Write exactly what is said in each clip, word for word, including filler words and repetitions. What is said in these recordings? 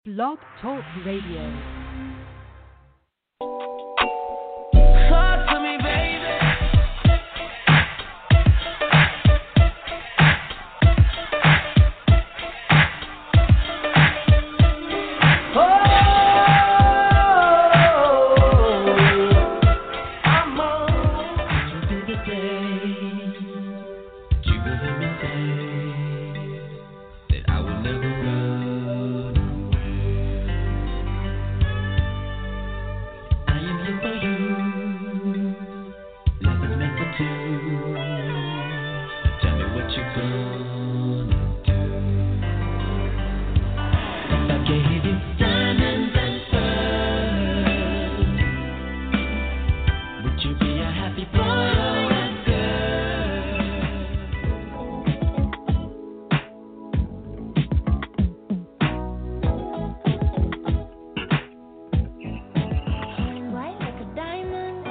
Blog Talk Radio. Talk to me, baby. Oh, I'm on to the day. You will me say that I will never run away. I am here for you. Love is meant for two. Tell me what you're gonna do. If I gave you diamonds and pearls, would you be a happy boy or a girl? Shine bright like a diamond.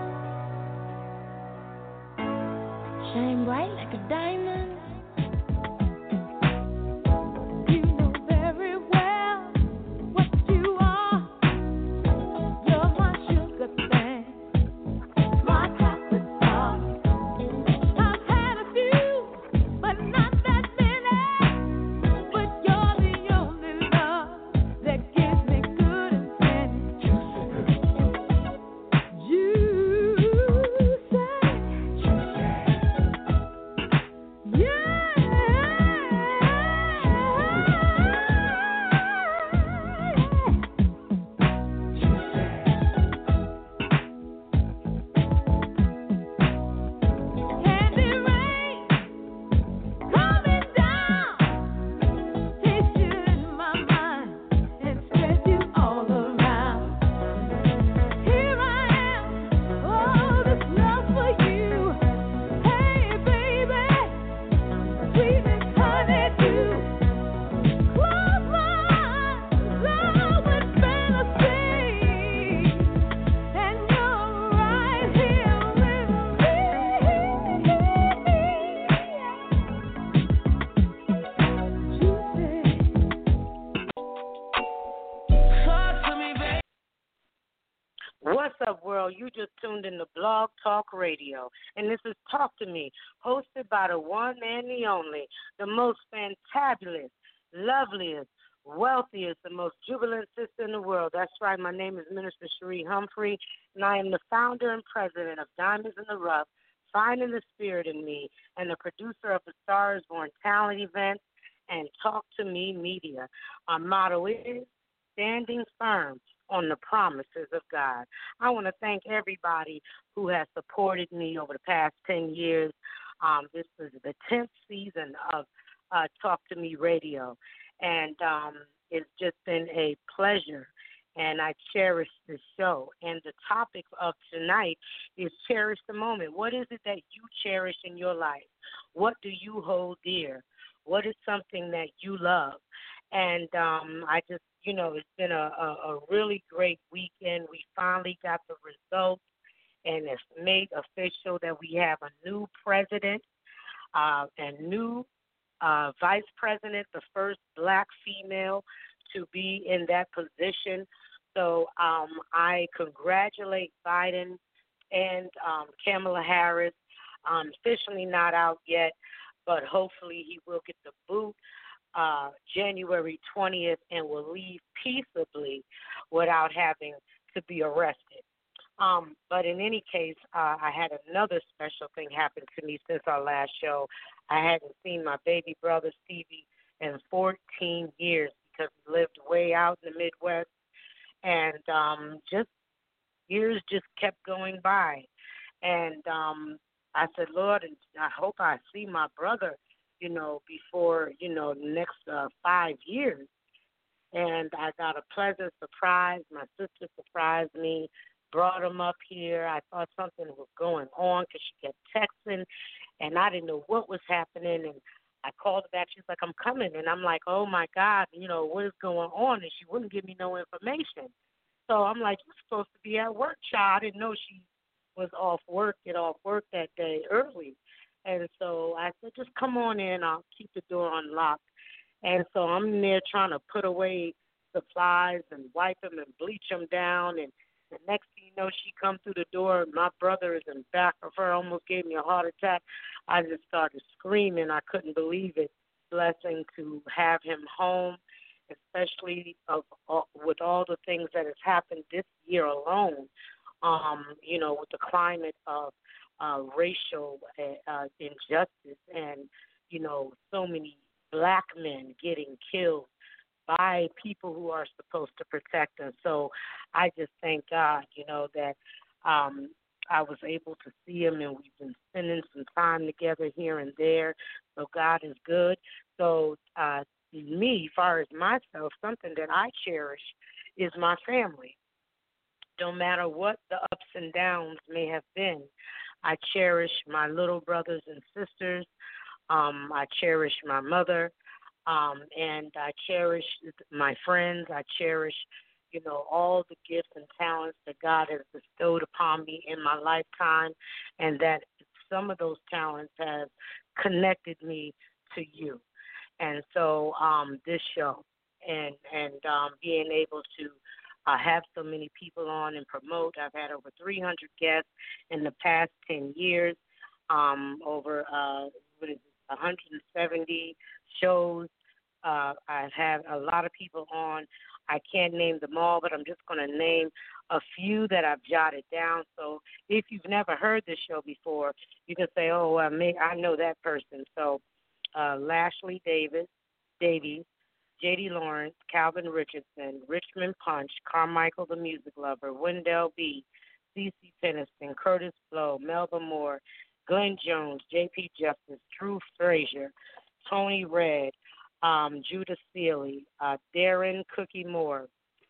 Shine bright like a diamond. You know very well what you are. You're my sugar thing, my chocolate star. I've had a few, but not that many. But you're the only love that gives me good and plenty. You Candy rain coming down, taste you in my mind and spread you all around. Here I am, oh, this love for you. Hey, baby, sweetest honeydew. Close my eyes, love with fantasy, and you're right here with me. Talk to me, baby. What's up, world? You just tuned in to Blog Talk Radio, and this is Talk to Me, hosted by the one and the only, the most fantabulous, loveliest, wealthiest, and most jubilant sister in the world. That's right, my name is Minister Cherie Humphrey, and I am the founder and president of Diamonds in the Rough, Finding the Spirit in Me, and the producer of the Stars Born Talent event and Talk to Me Media. Our motto is standing firm on the promises of God. I want to thank everybody who has supported me over the past ten years. Um, this is the tenth season of uh, Talk to Me Radio, and um, it's just been a pleasure, and I cherish this show. And the topic of tonight is cherish the moment. What is it that you cherish in your life? What do you hold dear? What is something that you love? And um, I just, you know, it's been a, a, a really great weekend. We finally got the results, and it's made official that we have a new president uh, and new uh, vice president, the first black female to be in that position. So um, I congratulate Biden and um, Kamala Harris. Um, officially not out yet, but hopefully he will get the boot uh, January twentieth and will leave peaceably without having to be arrested. Um, but in any case, uh, I had another special thing happen to me since our last show. I hadn't seen my baby brother Stevie in fourteen years because he lived way out in the Midwest, and um, just years just kept going by. And um, I said, Lord, I hope I see my brother, you know, before, you know, the next uh, five years. And I got a pleasant surprise. My sister surprised me, brought him up here. I thought something was going on because she kept texting, and I didn't know what was happening. And I called her back. She's like, I'm coming. And I'm like, oh, my God, you know, what is going on? And she wouldn't give me no information. So I'm like, you're supposed to be at work, child. I didn't know she was off work, get off work that day early. And so I said, just come on in. I'll keep the door unlocked. And so I'm there trying to put away supplies and wipe them and bleach them down. And the next thing you know, she come through the door. My brother is in back of her, almost gave me a heart attack. I just started screaming. I couldn't believe it. Blessing to have him home, especially of, uh, with all the things that has happened this year alone. Um, you know, with the climate of uh, racial uh, uh, injustice and, you know, so many black men getting killed by people who are supposed to protect us. So I just thank God, you know, that um, I was able to see him, and we've been spending some time together here and there. So God is good. So uh, me, as far as myself, something that I cherish is my family. No matter what the ups and downs may have been, I cherish my little brothers and sisters. Um, I cherish my mother, um, and I cherish my friends. I cherish, you know, all the gifts and talents that God has bestowed upon me in my lifetime, and that some of those talents have connected me to you. And so um, this show and, and um, being able to uh, have so many people on and promote. I've had over three hundred guests in the past ten years, um, over uh, what is it, one hundred seventy shows. Uh, I've had a lot of people on. I can't name them all, but I'm just going to name a few that I've jotted down. So if you've never heard this show before, you can say, oh, uh, me, I know that person. So uh, Lashley Davis, Davies, J D Lawrence, Calvin Richardson, Richmond Punch, Carmichael the Music Lover, Wendell B., C C Peniston, Curtis Blow, Melba Moore, Glenn Jones, J P Justice, Drew Frazier, Tony Red, um, Judah Sealy, uh, Darren Cookie Moore,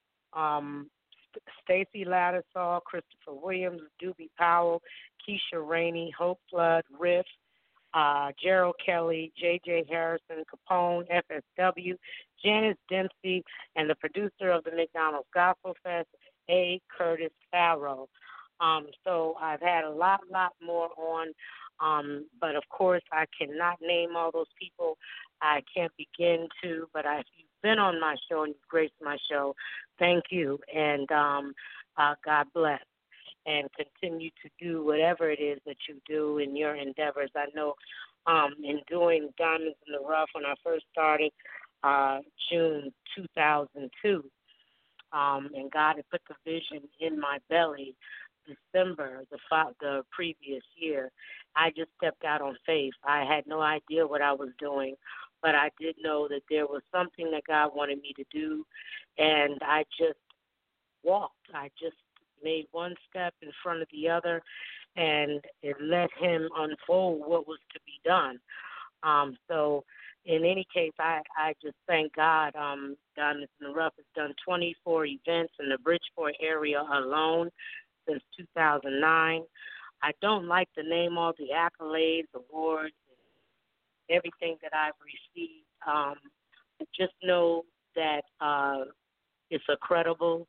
um, St- Stacy Lattisaw, Christopher Williams, Doobie Powell, Keisha Rainey, Hope Flood, Riff, uh, Gerald Kelly, J J Harrison, Capone, F S W, Janice Dempsey, and the producer of the McDonald's Gospel Fest, A. Curtis Farrow. Um, so I've had a lot, lot more on, um, but of course I cannot name all those people. I can't begin to, but I, if you've been on my show and you've graced my show, thank you, and um, uh, God bless, and continue to do whatever it is that you do in your endeavors. I know um, in doing Diamonds in the Rough when I first started, uh, June two thousand two, um, and God had put the vision in my belly December the the previous year. I just stepped out on faith. I had no idea what I was doing, but I did know that there was something that God wanted me to do, and I just walked. I just made one step in front of the other, and it let Him unfold what was to be done. Um, so in any case, I, I just thank God. Um, Diamonds in the Rough has done twenty-four events in the Bridgeport area alone since two thousand nine. I don't like to name all the accolades, awards, and everything that I've received. Um, just know that uh, it's a credible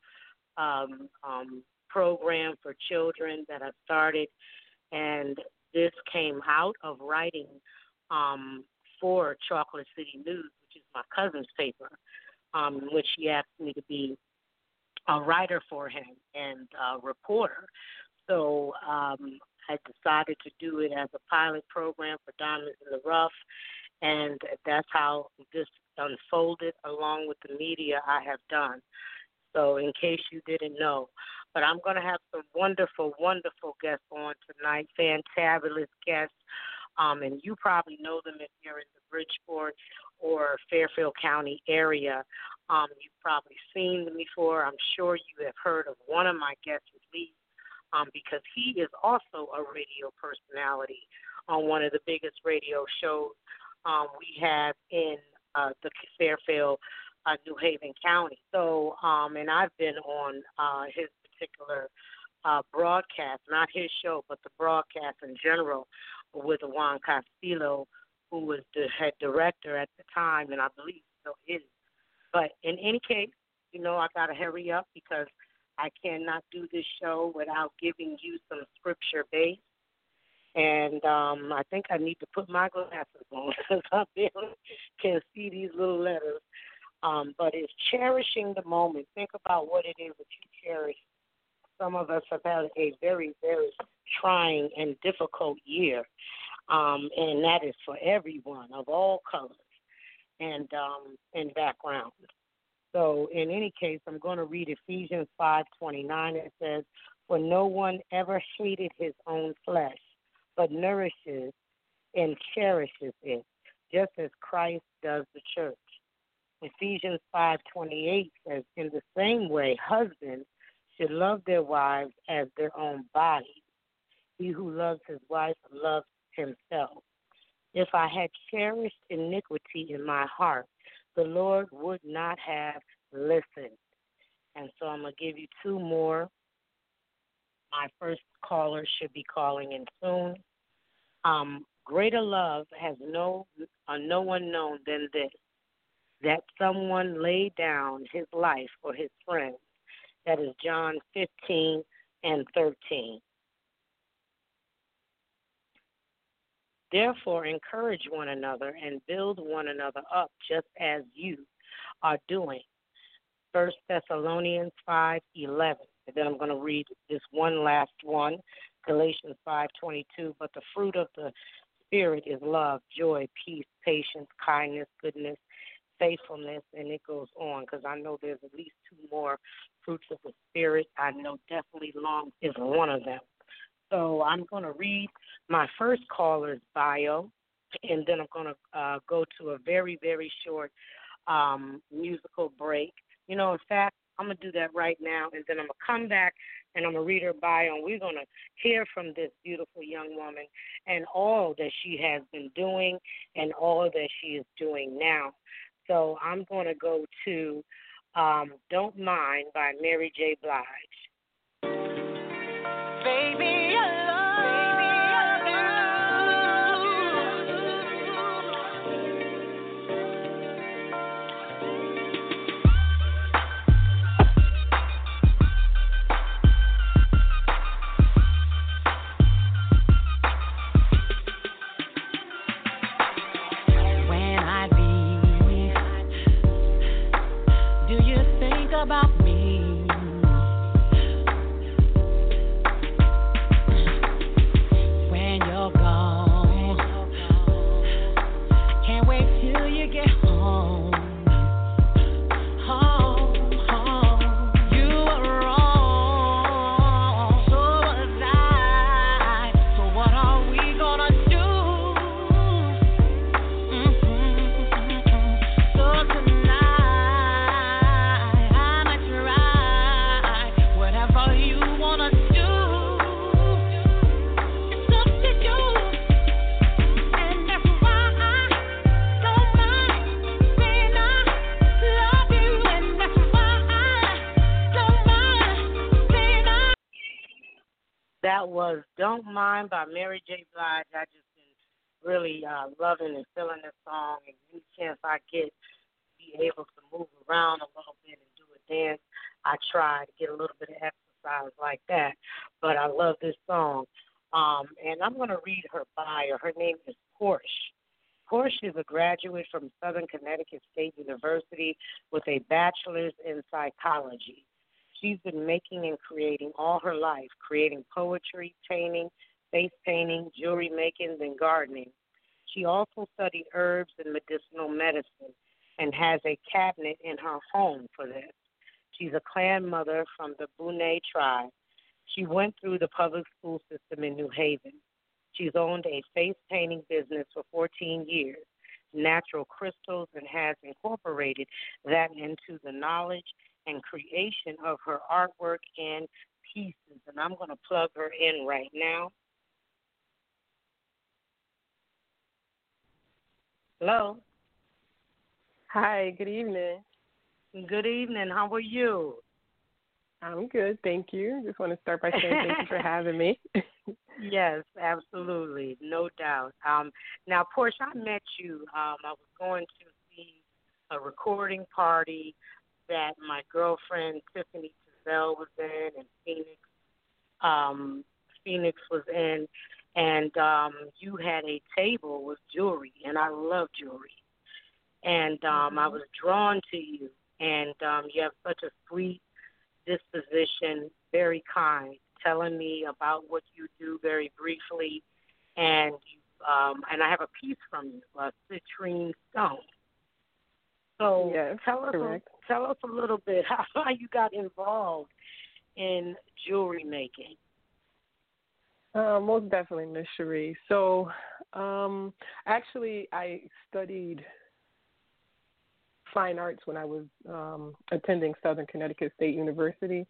um, um, program for children that I started, and this came out of writing um, for Chocolate City News, which is my cousin's paper, um, in which he asked me to be a writer for him and a reporter. So um, I decided to do it as a pilot program for Diamonds in the Rough, and that's how this unfolded along with the media I have done. So in case you didn't know. But I'm going to have some wonderful, wonderful guests on tonight, fantabulous guests. Um, and you probably know them if you're in the Bridgeport or Fairfield County area. Um, you've probably seen them before. I'm sure you have heard of one of my guests at least, um, because he is also a radio personality on one of the biggest radio shows um, we have in uh, the Fairfield, uh, New Haven County. So, um, and I've been on uh, his particular uh, broadcast, not his show, but the broadcast in general with Juan Castillo, who was the head director at the time, and I believe still is. But in any case, you know, I got to hurry up because I cannot do this show without giving you some scripture base. And um, I think I need to put my glasses on because I barely can see these little letters. Um, but it's cherishing the moment. Think about what it is that you cherish. Some of us have had a very, very trying and difficult year, um, and that is for everyone of all colors and um, and backgrounds. So in any case, I'm going to read Ephesians five twenty-nine. It says, "For no one ever hated his own flesh, but nourishes and cherishes it, just as Christ does the church." Ephesians five twenty-eight says, "In the same way, husbands should love their wives as their own bodies. He who loves his wife loves himself. If I had cherished iniquity in my heart, the Lord would not have listened." And so I'm going to give you two more. My first caller should be calling in soon. Um, greater love has no uh, no one known than this, that someone laid down his life for his friends. That is John fifteen and thirteen. Therefore, encourage one another and build one another up, just as you are doing. First Thessalonians five eleven. And then I'm going to read this one last one, Galatians five twenty-two. But the fruit of the Spirit is love, joy, peace, patience, kindness, goodness, faithfulness, and it goes on, because I know there's at least two more fruits of the Spirit. I know definitely long is one of them. So I'm going to read my first caller's bio, and then I'm going to uh, go to a very, very short um, musical break. You know, in fact, I'm going to do that right now, and then I'm going to come back and I'm going to read her bio, and we're going to hear from this beautiful young woman and all that she has been doing and all that she is doing now. So I'm going to go to um, Don't Mind by Mary J. Blige. Baby, I love when I leave, do you think about me? When you're gone, can't wait till you get home. Home, home. You were wrong, so was I. So what are we gonna do? Mm-hmm. So tonight I'ma try whatever you wanna do. It's up to you, and that's why I don't mind saying I love you, and that's why I don't mind saying I. That was Don't Mind by Mary J. Blige. I just been really uh, loving and feeling this song, and any chance I get to be able to move around a little bit and do a dance, I try to get a little bit of exercise like that. But I love this song. Um, and I'm going to read her bio. Her name is Porsche. Porsche is a graduate from Southern Connecticut State University with a bachelor's in psychology. She's been making and creating all her life, creating poetry, painting, face painting, jewelry making, and gardening. She also studied herbs and medicinal medicine and has a cabinet in her home for this. She's a clan mother from the Bunei tribe. She went through the public school system in New Haven. She's owned a face painting business for fourteen years, natural crystals, and has incorporated that into the knowledge and creation of her artwork and pieces. And I'm going to plug her in right now. Hello. Hi, good evening. Good evening. How are you? I'm good, thank you. Just want to start by saying thank you for having me. Yes, absolutely, no doubt. Um, now, Portia, I met you. Um, I was going to see a recording party that my girlfriend Tiffany Tizell was in, and Phoenix, um, Phoenix was in, and um, you had a table with jewelry, and I love jewelry. and um, I was drawn to you. And um, you have such a sweet disposition, very kind, telling me about what you do very briefly. And um, and I have a piece from you, a citrine stone. So Yes, tell us, correct. a, tell us a little bit how you got involved in jewelry making. Uh, most definitely, Miss Cherie. So, um, actually, I studied fine arts when I was um, attending Southern Connecticut State University,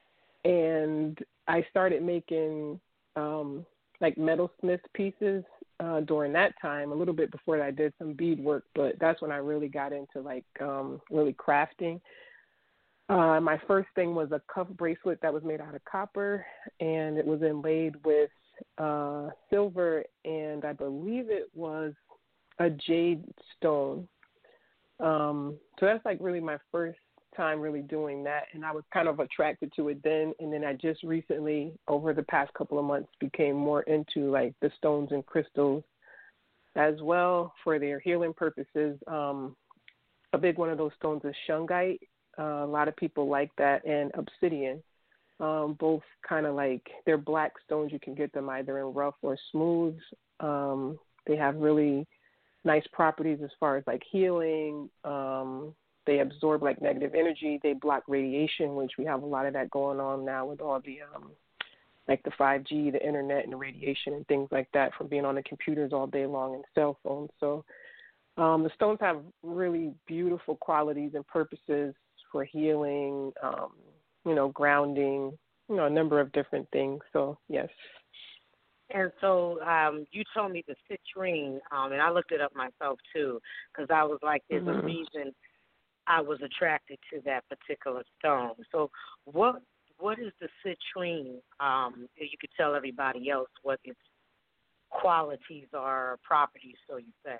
and I started making um, like metalsmith pieces uh, during that time. A little bit before that, I did some beadwork, but that's when I really got into like um, really crafting. Uh, my first thing was a cuff bracelet that was made out of copper, and it was inlaid with uh, silver, and I believe it was a jade stone. Um, so that's like really my first time really doing that, and I was kind of attracted to it then, and then I just recently, over the past couple of months, became more into like the stones and crystals as well for their healing purposes. Um, a big one of those stones is shungite. Uh, a lot of people like that, and obsidian. Um, both kind of like, they're black stones. You can get them either in rough or smooth. Um, they have really nice properties as far as like healing. Um, they absorb like negative energy. They block radiation, which we have a lot of that going on now with all the um, like the five G, the internet, and the radiation and things like that from being on the computers all day long and cell phones. So um, the stones have really beautiful qualities and purposes for healing, um, you know, grounding, you know, a number of different things. So, yes. And so um, you told me the citrine, um, and I looked it up myself, too, because I was like, there's Mm-hmm. a reason I was attracted to that particular stone. So what what is the citrine? Um, you could tell everybody else what its qualities are, or properties, so you say.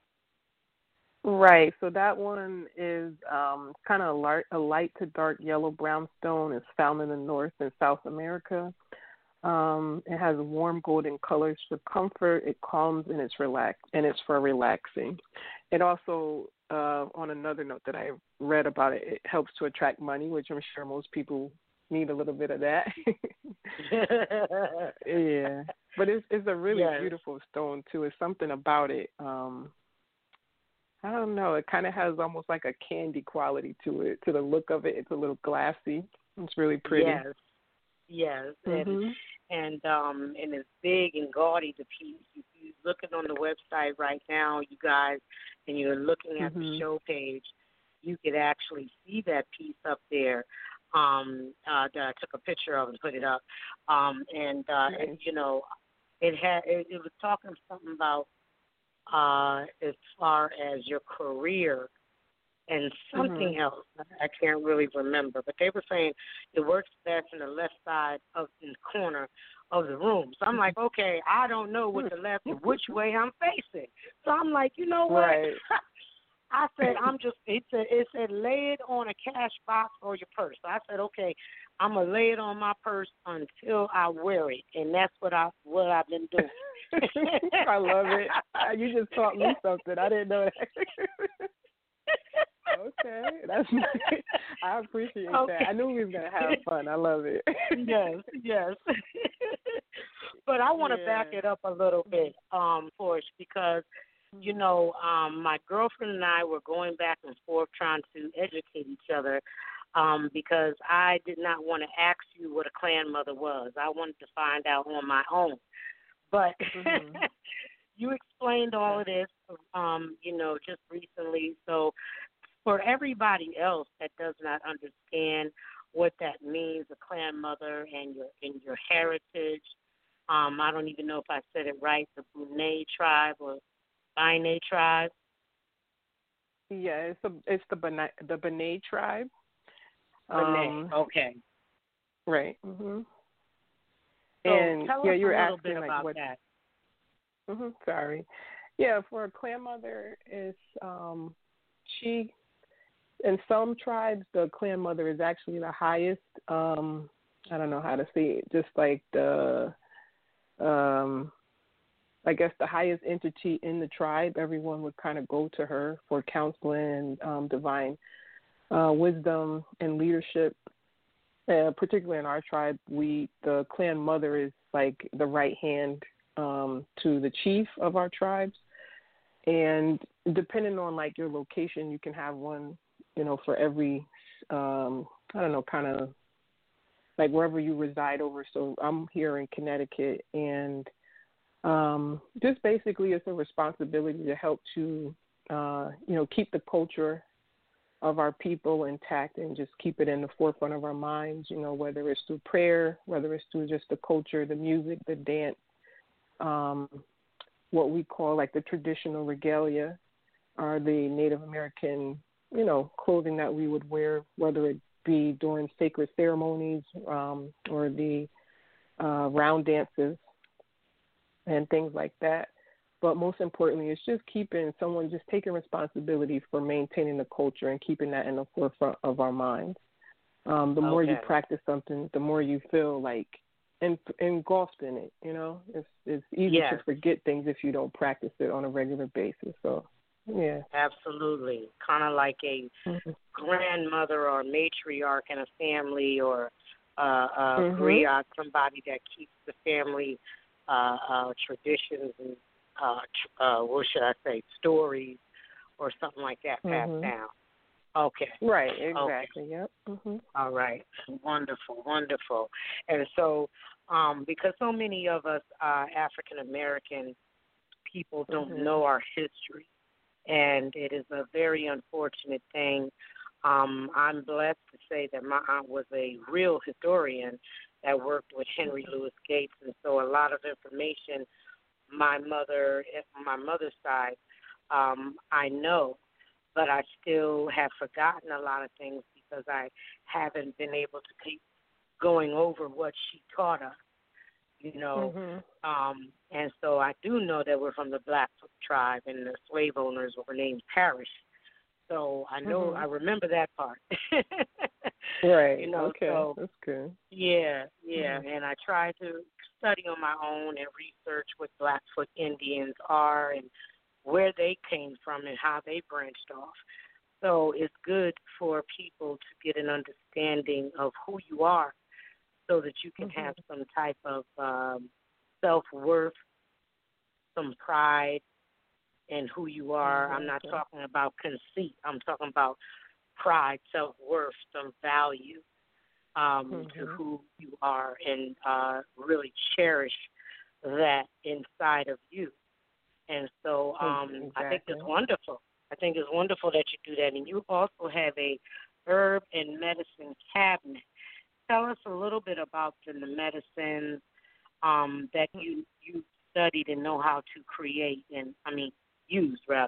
Right. So that one is um, kind of a light, a light to dark yellow brown stone. It's found in the North and South America. Um, it has warm golden colors for comfort. It calms and it's relax and it's for relaxing. It also, uh, on another note that I read about it, it helps to attract money, which I'm sure most people need a little bit of that. Yeah, but it's it's a really Yes. beautiful stone too. It's something about it. Um, I don't know. It kind of has almost like a candy quality to it. To the look of it, it's a little glassy. It's really pretty. Yes. Yes. And Mhm. and um and it's big and gaudy, the piece. If you're looking on the website right now, you guys, and you're looking at the Mhm. show page, you could actually see that piece up there. Um, uh, that I took a picture of and put it up. Um, and uh, Nice. it, you know, it had it, it was talking something about uh, as far as your career and something Mhm. else. I can't really remember, but they were saying it works best in the left side of in the corner of the room. So I'm like, okay, I don't know what the left and which way I'm facing. So I'm like, you know what? Right. I said, I'm just, it said, it said, lay it on a cash box or your purse. So I said, okay, I'm going to lay it on my purse until I wear it. And that's what, I, what I've been doing. I love it. Uh, You just taught me something. I didn't know that. Okay. That's nice. I appreciate Okay. that. I knew we was going to have fun. I love it. Yes, yes. But I want to Yeah. back it up a little bit, um, Portia, because, you know, um, my girlfriend and I were going back and forth trying to educate each other um, because I did not want to ask you what a clan mother was. I wanted to find out on my own. But Mhm. you explained all of this, um, you know, just recently. So for everybody else that does not understand what that means, a clan mother and your and your heritage, um, I don't even know if I said it right, the Bonet tribe or Bine tribe. Yeah, it's a, it's the Bene, the Bene tribe. Bonet, Um, okay. right. Mhm. So And tell yeah, us you a were little asking bit like about what. that. Mhm. Sorry. Yeah, for a clan mother, is um, she. In some tribes, the clan mother is actually the highest. Um, I don't know how to say it. Just like the, um, I guess, the highest entity in the tribe. Everyone would kind of go to her for counseling and um, divine uh, wisdom and leadership. Uh, particularly in our tribe, we the clan mother is like the right hand um, to the chief of our tribes. And depending on like your location, you can have one, you know, for every, um, I don't know, kind of like wherever you reside over. So I'm here in Connecticut, and um, just basically it's a responsibility to help to, uh, you know, keep the culture of our people intact and just keep it in the forefront of our minds, you know, whether it's through prayer, whether it's through just the culture, the music, the dance, um, what we call like the traditional regalia are the Native American, you know, clothing that we would wear, whether it be during sacred ceremonies um, or the uh, round dances and things like that. But most importantly, it's just keeping someone just taking responsibility for maintaining the culture and keeping that in the forefront of our minds. Um, the more you Okay. practice something, the more you feel like en- engulfed in it. You know, it's it's easy Yes. to forget things if you don't practice it on a regular basis. So, yeah. Absolutely. Kind of like a Mm-hmm. grandmother or matriarch in a family, or uh, a Mhm. griot, somebody that keeps the family uh, uh, traditions and, uh, tr- uh, what should I say, stories or something like that passed Mhm. down. Okay. Right. Okay. Exactly. Yep. Mhm. All right. Wonderful, wonderful. And so, um, because so many of us uh, African American people don't Mhm. know our history, and it is a very unfortunate thing. Um, I'm blessed to say that my aunt was a real historian that worked with Henry Louis Gates, and so a lot of information my mother, my mother's side, um, I know, but I still have forgotten a lot of things because I haven't been able to keep going over what she taught us, you know. Mhm. Um, and so I do know that we're from the Blackfoot tribe, and the slave owners were named Parrish. So I know, Mhm. I remember that part. Right. You know, Okay. so That's good. yeah, yeah. Mhm. And I try to study on my own and research what Blackfoot Indians are and where they came from and how they branched off. So it's good for people to get an understanding of who you are so that you can Mhm. have some type of um, self-worth, some pride in who you are. I'm not Exactly. talking about conceit. I'm talking about pride, self-worth, some value um, to Mhm. who you are, and uh, really cherish that inside of you. And so um, I think it's Exactly. wonderful. I think it's wonderful that you do that. And you also have a herb and medicine cabinet. Tell us a little bit about the medicines um, that you you studied and know how to create, and I mean use rather.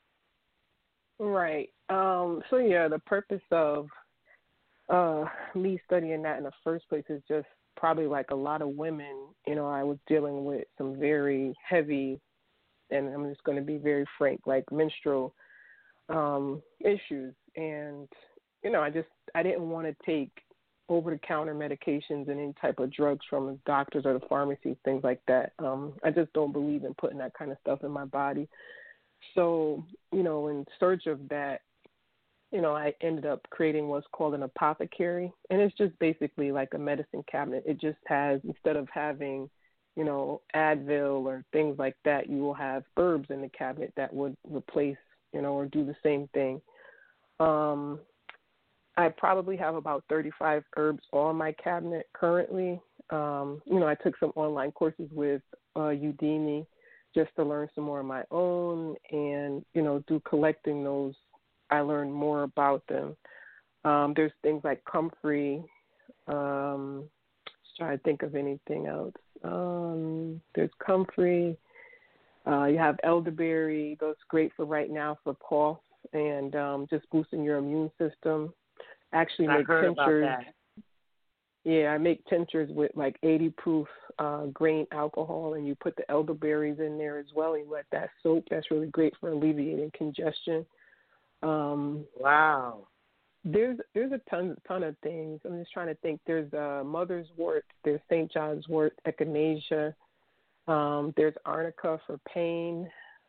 Right. Um, so yeah, the purpose of uh, me studying that in the first place is just probably like a lot of women. You know, I was dealing with some very heavy, and I'm just going to be very frank, like menstrual um, issues, and you know, I just I didn't want to take over-the-counter medications and any type of drugs from doctors or the pharmacies, things like that. Um, I just don't believe in putting that kind of stuff in my body. So, you know, in search of that, you know, I ended up creating what's called an apothecary. And it's just basically like a medicine cabinet. It just has, instead of having, you know, Advil or things like that, you will have herbs in the cabinet that would replace, you know, or do the same thing. Um, I probably have about thirty-five herbs on my cabinet currently. Um, you know, I took some online courses with uh, Udemy just to learn some more of my own, and, you know, through collecting those, I learned more about them. Um, there's things like comfrey. Um, just trying to think of anything else. Um, there's comfrey. Uh, you have elderberry. Those great for right now for cough and um, just boosting your immune system. Actually I make heard about tinctures. that. Yeah, I make tinctures with like eighty proof uh, grain alcohol, and you put the elderberries in there as well. And you let that soak. That's really great for alleviating congestion. Um, Wow. there's there's a ton ton of things. I'm just trying to think. There's uh, mother's wort. There's Saint John's wort, echinacea. Um, there's arnica for pain.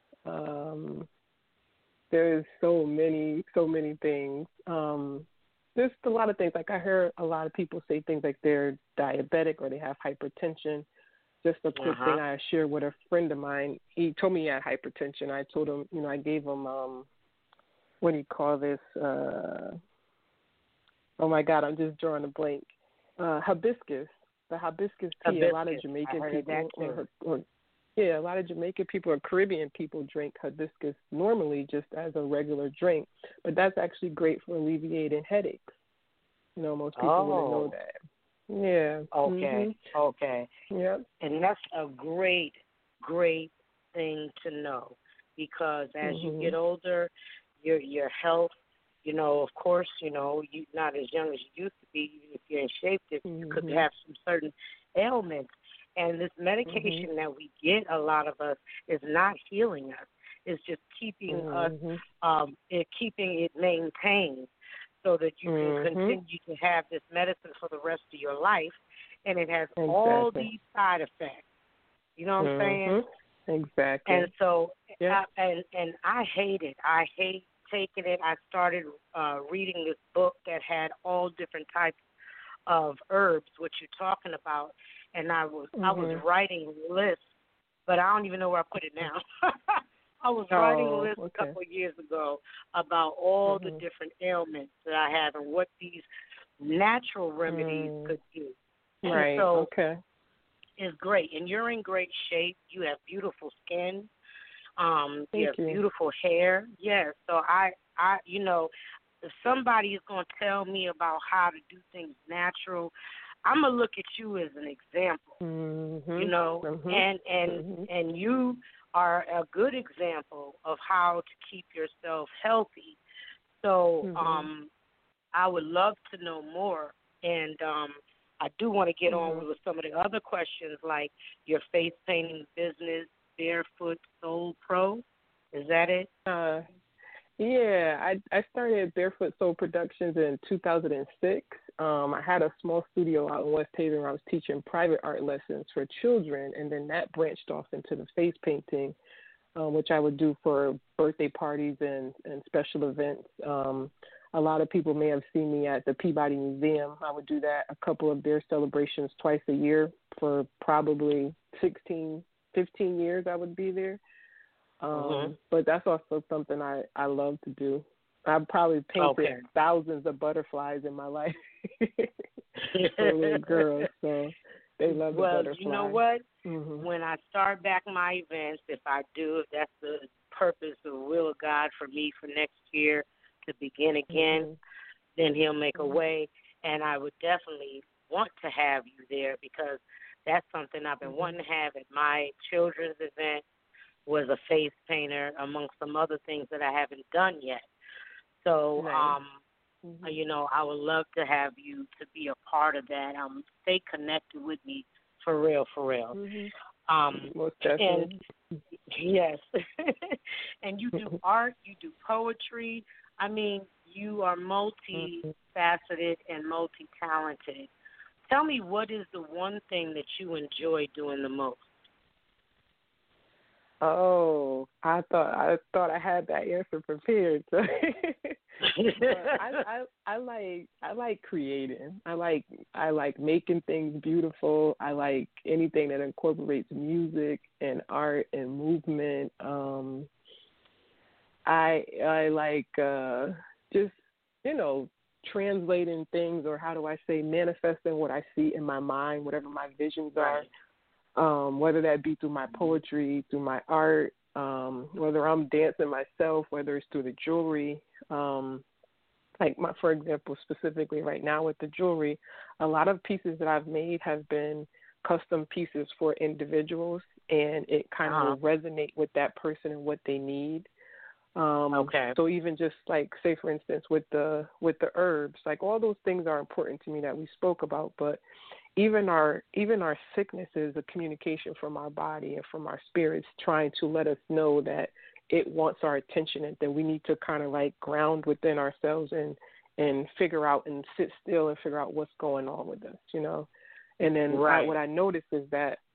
Um, there's so many, so many things. Um, there's a lot of things. Like I heard a lot of people say things like they're diabetic or they have hypertension. Just a quick Uh-huh. thing I shared with a friend of mine. He told me he had hypertension. I told him, you know, I gave him, um, what do you call this? Uh, oh, my God, I'm just drawing a blank. Uh, hibiscus, the hibiscus tea. A lot of Hibiscus. I Jamaican heard of people, that too. or, or, yeah, a lot of Jamaican people or Caribbean people drink hibiscus normally just as a regular drink. But that's actually great for alleviating headaches. You know, most people wouldn't know Oh. that. Yeah. Okay. Okay. Mm-hmm. Yeah. And that's a great, great thing to know, because as Mhm. you get older, your your health, you know, of course, you know, you're not as young as you used to be. Even if you're in shape, that you could Mhm. have some certain ailments. And this medication Mhm. that we get, a lot of us, is not healing us. It's just keeping us, Mhm. um, it keeping it maintained, so that you can Mhm. continue to have this medicine for the rest of your life, and it has all Exactly. these side effects. You know what I'm saying? Mhm. Exactly. And so, Yeah. I, and and I hate it. I hate taking it. I started uh, reading this book that had all different types of herbs, what you're talking about, and I was I was Mhm. writing lists, but I don't even know where I put it now. I was writing Oh, lists a okay. couple of years ago about all the Mhm. different ailments that I have and what these natural remedies Mm. could do. Right. So Okay. it's great, and you're in great shape. You have beautiful skin. Um, you have Thank you. beautiful hair. Yes. So I, I, you know, if somebody is going to tell me about how to do things natural, I'm gonna look at you as an example. Mhm. You know, Mhm. and and Mhm. and you are a good example of how to keep yourself healthy. So Mhm. um, I would love to know more, and um, I do want to get on Mhm. with some of the other questions, like your face painting business, Barefoot Soul Pro. Is that it? Uh, yeah, I I started Barefoot Soul Productions in two thousand six. Um, I had a small studio out in West Haven where I was teaching private art lessons for children, and then that branched off into the face painting, um, which I would do for birthday parties and, and special events. Um, a lot of people may have seen me at the Peabody Museum. I would do that a couple of their celebrations twice a year for probably sixteen, fifteen years I would be there. Um, Mhm. But that's also something I, I love to do. I've probably painted Okay. thousands of butterflies in my life for little girls, so they love the Well, butterflies. you know what? Mhm. When I start back my events, if I do, if that's the purpose or will of God for me for next year to begin again, Mhm. then He'll make a Mhm. way. And I would definitely want to have you there, because that's something I've been Mhm. wanting to have at my children's event, was a face painter, amongst some other things that I haven't done yet. So, Nice. um, Mhm. you know, I would love to have you to be a part of that. Um, stay connected with me for real, for real. Mhm. Um, Most and definitely. yes, and you do art, you do poetry. I mean, you are multifaceted and multi-talented. Tell me, what is the one thing that you enjoy doing the most? Oh, I thought I thought I had that answer prepared. So. But I, I I like I like creating. I like I like making things beautiful. I like anything that incorporates music and art and movement. Um, I I like uh, just you know translating things, or how do I say, manifesting what I see in my mind, whatever my visions are. Right. Um, whether that be through my poetry, through my art, um, whether I'm dancing myself, whether it's through the jewelry. Um, like, my, for example, specifically right now with the jewelry, a lot of pieces that I've made have been custom pieces for individuals, and it kind Uh-huh. of will resonate with that person and what they need. Um, Okay. So even just like, say, for instance, with the with the herbs, like, all those things are important to me that we spoke about, but even our even our sickness is a communication from our body and from our spirits, trying to let us know that it wants our attention, and that we need to kind of like ground within ourselves and and figure out and sit still and figure out what's going on with us, you know. And then I, Right. what I noticed is that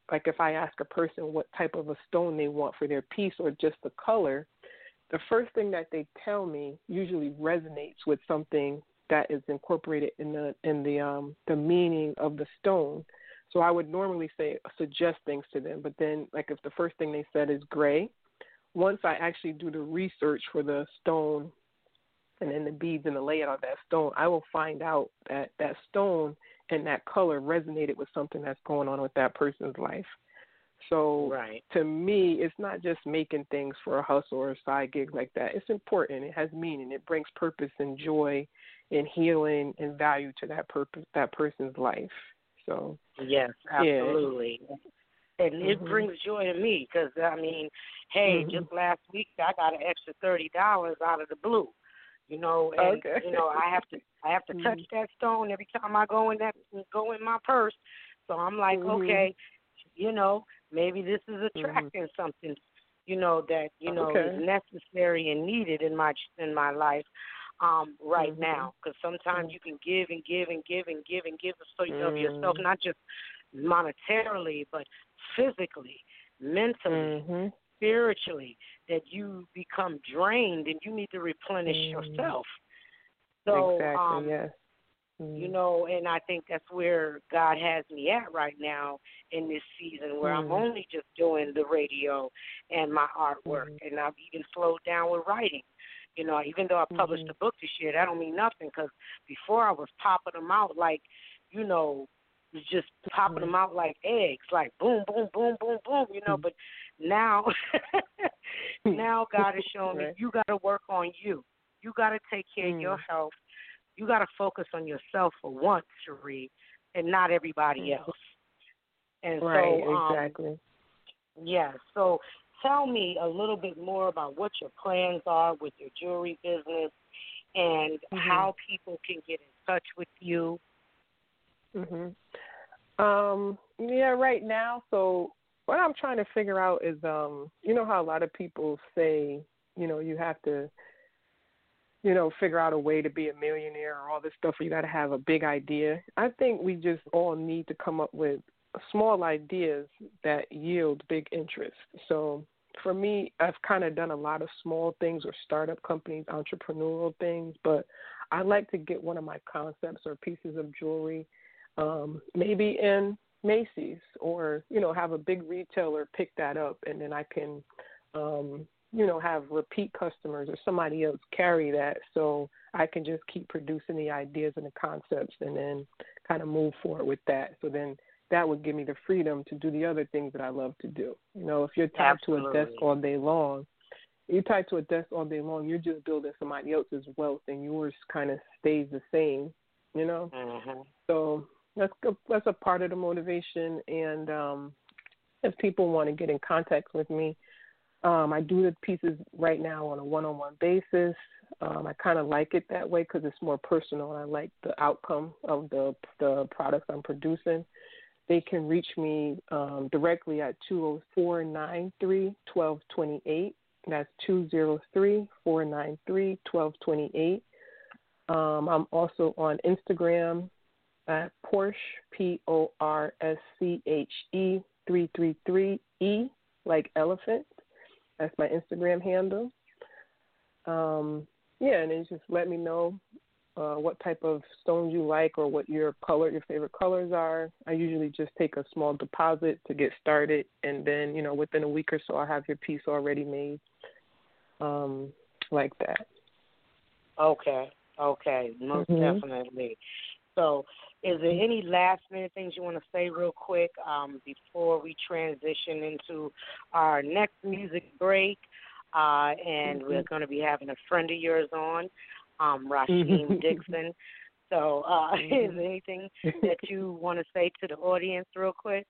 like if I ask a person what type of a stone they want for their piece or just the color, the first thing that they tell me usually resonates with something that is incorporated in the in the um the meaning of the stone. So I would normally say suggest things to them, but then like if the first thing they said is gray, once I actually do the research for the stone and then the beads and the layout of that stone, I will find out that that stone and that color resonated with something that's going on with that person's life. So right. to me, it's not just making things for a hustle or a side gig like that. It's important. It has meaning. It brings purpose and joy and healing and value to that purpose, that person's life. So yes, absolutely. Yeah. And mm-hmm. it brings joy to me because, I mean, hey, mm-hmm. just last week I got an extra thirty dollars out of the blue. You know, and okay. you know, I have to I have to mm-hmm. touch that stone every time I go in that go in my purse. So I'm like, mm-hmm. okay, you know, maybe this is attracting mm-hmm. something, you know, that, you know, okay. is necessary and needed in my in my life um, right mm-hmm. now. Because sometimes you can give and give and give and give and give of mm-hmm. yourself, not just monetarily, but physically, mentally, mm-hmm. spiritually, that you become drained and you need to replenish mm-hmm. yourself. So, exactly, um, yes. Mm-hmm. you know, and I think that's where God has me at right now in this season where mm-hmm. I'm only just doing the radio and my artwork, mm-hmm. and I've even slowed down with writing. You know, even though I published mm-hmm. a book this year, that don't mean nothing because before I was popping them out like, you know, was just popping mm-hmm. them out like eggs, like boom, boom, boom, boom, boom, you know. Mm-hmm. But now, now God is showing right. me you got to work on you. You got to take care mm-hmm. of your health. You got to focus on yourself for once, Cherie, and not everybody mm-hmm. else. And right, so, um, exactly. yeah. So, tell me a little bit more about what your plans are with your jewelry business and mm-hmm. how people can get in touch with you. Mhm. Um. Yeah. Right now, so what I'm trying to figure out is, um, you know how a lot of people say, you know, you have to, you know, figure out a way to be a millionaire or all this stuff. Or you got to have a big idea. I think we just all need to come up with small ideas that yield big interest. So for me, I've kind of done a lot of small things or startup companies, entrepreneurial things, but I like to get one of my concepts or pieces of jewelry Um, maybe in Macy's or, you know, have a big retailer pick that up and then I can, um, you know, have repeat customers or somebody else carry that so I can just keep producing the ideas and the concepts and then kind of move forward with that. So then that would give me the freedom to do the other things that I love to do. You know, if you're tied Absolutely. to a desk all day long, you're tied to a desk all day long, you're just building somebody else's wealth and yours kind of stays the same, you know? Mm-hmm. So that's that's a part of the motivation. And um, if people want to get in contact with me, um, I do the pieces right now on a one-on-one basis. Um, I kind of like it that way because it's more personal, and I like the outcome of the the products I'm producing. They can reach me um, directly at two oh four, nine three, one two two eight. That's two oh three, four nine three, one two two eight. Um, I'm also on Instagram at Porsche, P O R S C H E three three three E, like elephant. That's my Instagram handle. Um, yeah, and then just let me know uh, what type of stones you like or what your color, your favorite colors are. I usually just take a small deposit to get started, and then, you know, within a week or so, I'll have your piece already made, um, like that. Okay, okay, most mm-hmm. definitely. So, is there any last minute things you want to say real quick um, before we transition into our next music break? Uh, and mm-hmm. we're going to be having a friend of yours on, um, Rasheem Dixon. So, uh, mm-hmm. is there anything that you want to say to the audience real quick?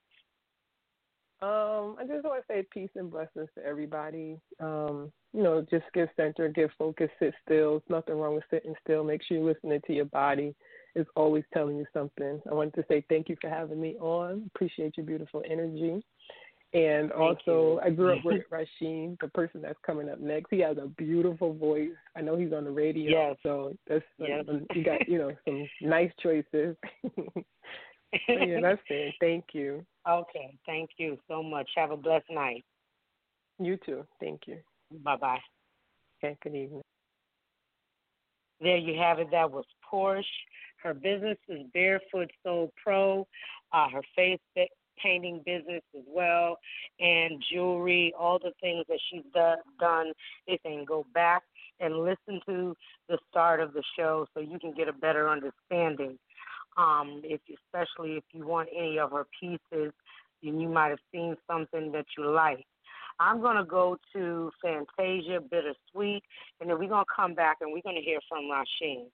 Um, I just want to say peace and blessings to everybody. Um, you know, just get centered, get focused, sit still. There's nothing wrong with sitting still. Make sure you're listening to your body. It's always telling you something. I wanted to say thank you for having me on. Appreciate your beautiful energy. And Thank also, you. I grew up with Rasheem, the person that's coming up next. He has a beautiful voice. I know he's on the radio, yes. so that's yes. um, you got, you know, some nice choices. yeah, that's it. Thank you. Okay, thank you so much. Have a blessed night. You too. Thank you. Bye bye. Okay, good evening. There you have it. That was Porsche. Her business is Barefoot Soul Pro. Uh, her face pa- painting business as well, and jewelry, all the things that she's do- done. They can go back and listen to the start of the show so you can get a better understanding. Um, if especially if you want any of her pieces, then you might have seen something that you like. I'm going to go to Fantasia Bittersweet, and then we're going to come back and we're going to hear from Rasheen.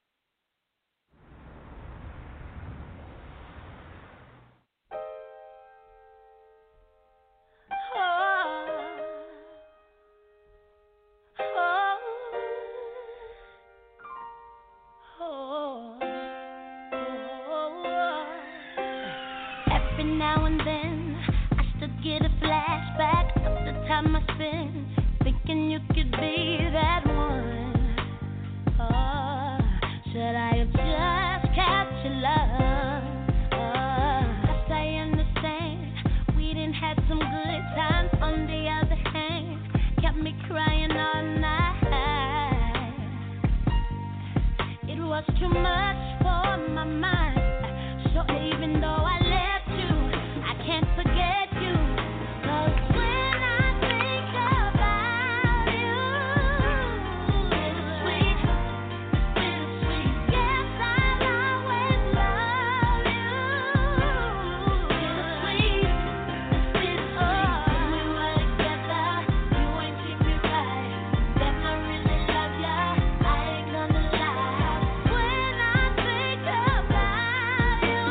Every now and then, I still get a flashback of the time I spent thinking you could be that one. Oh, should I have just kept your love? Oh, yes, I understand. We didn't have some good times. On the other hand, kept me crying all night. It was too much for my mind. So even though I left you, I can't forget you. 'Cause when I think about you, bittersweet, bittersweet. Yes, I'll always love you. Bittersweet, bittersweet. When we were together, you ain't treat me right. Damn, I really love ya. I ain't gonna lie. When I think about you,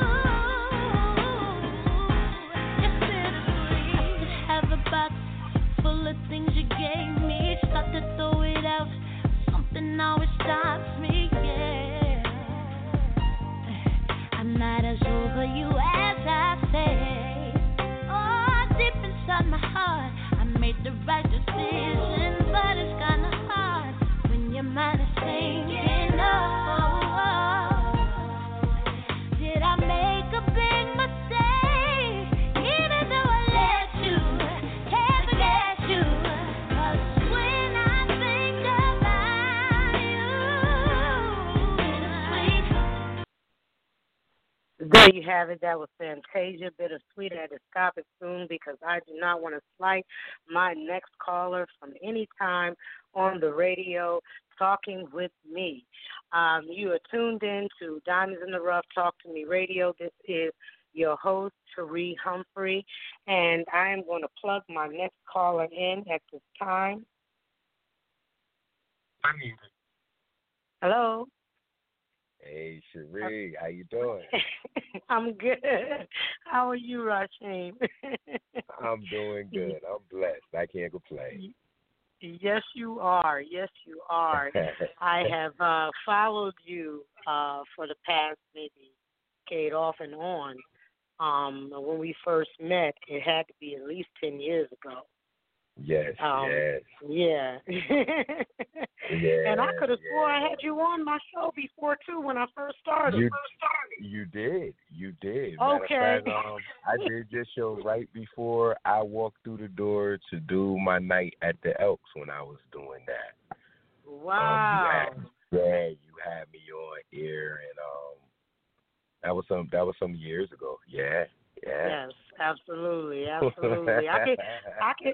it's bittersweet. I could have a box full of things you gave me. Start to throw it out. Something always stops me, yeah. I'm not as over you as I say. Oh, deep inside my heart, I made the right decision, but it's kinda hard when your mind is thinking, oh, did I make a big mistake? Even though I let you, can't forget you. 'Cause when I think about you, bittersweet. There you have it. That was Fantasia Bittersweet. I had to stop it soon because I do not want to slight my next caller from any time on the radio talking with me. Um, you are tuned in to Diamonds in the Rough Talk to Me Radio. This is your host, Therese Humphrey, and I am going to plug my next caller in at this time. Hello. Hey, Cherie, how you doing? I'm good. How are you, Rasheen? I'm doing good. I'm blessed. I can't complain. Yes, you are. Yes, you are. I have uh, followed you uh, for the past maybe decade off and on. Um, when we first met, it had to be at least ten years ago. Yes, Um, yes. Yeah. Yeah, And I could have yeah. swore I had you on my show before, too, when I first started. You, you did. You did. Matter Okay. of fact, um, I did your show right before I walked through the door to do my night at the Elks when I was doing that. Wow. Um, you had, yeah, you had me on air, and um, that was some that was some years ago. Yeah, yeah. Yes, absolutely, absolutely. I could, I could,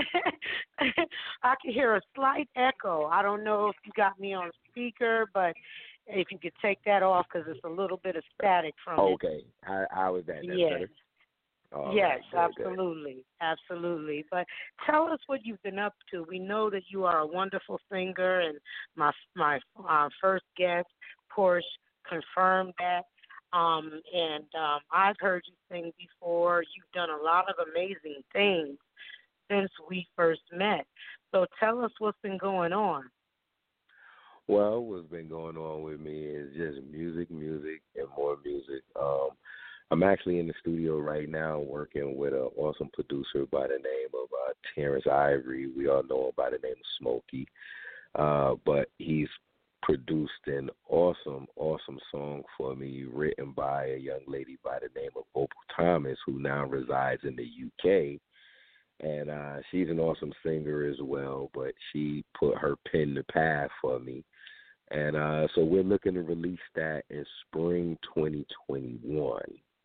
I could hear a slight echo. I don't know if you got me on speaker, but if you could take that off because it's a little bit of static from it. Okay, how, how is that? That's Yes. better? All Yes, right, good, good. absolutely, absolutely. But tell us what you've been up to. We know that you are a wonderful singer, and my my uh, first guest, Porsche, confirmed that. Um, and um, I've heard you sing before. You've done a lot of amazing things since we first met. So tell us what's been going on. Well, what's been going on with me is just music, music, and more music. Um, I'm actually in the studio right now working with an awesome producer by the name of uh, Terrence Ivory. We all know him by the name of Smokey. Uh, but he's produced an awesome, awesome song for me, written by a young lady by the name of Opal Thomas, who now resides in the U K. And uh, she's an awesome singer as well, but she put her pen to pad for me. And uh, so we're looking to release that in spring twenty twenty-one.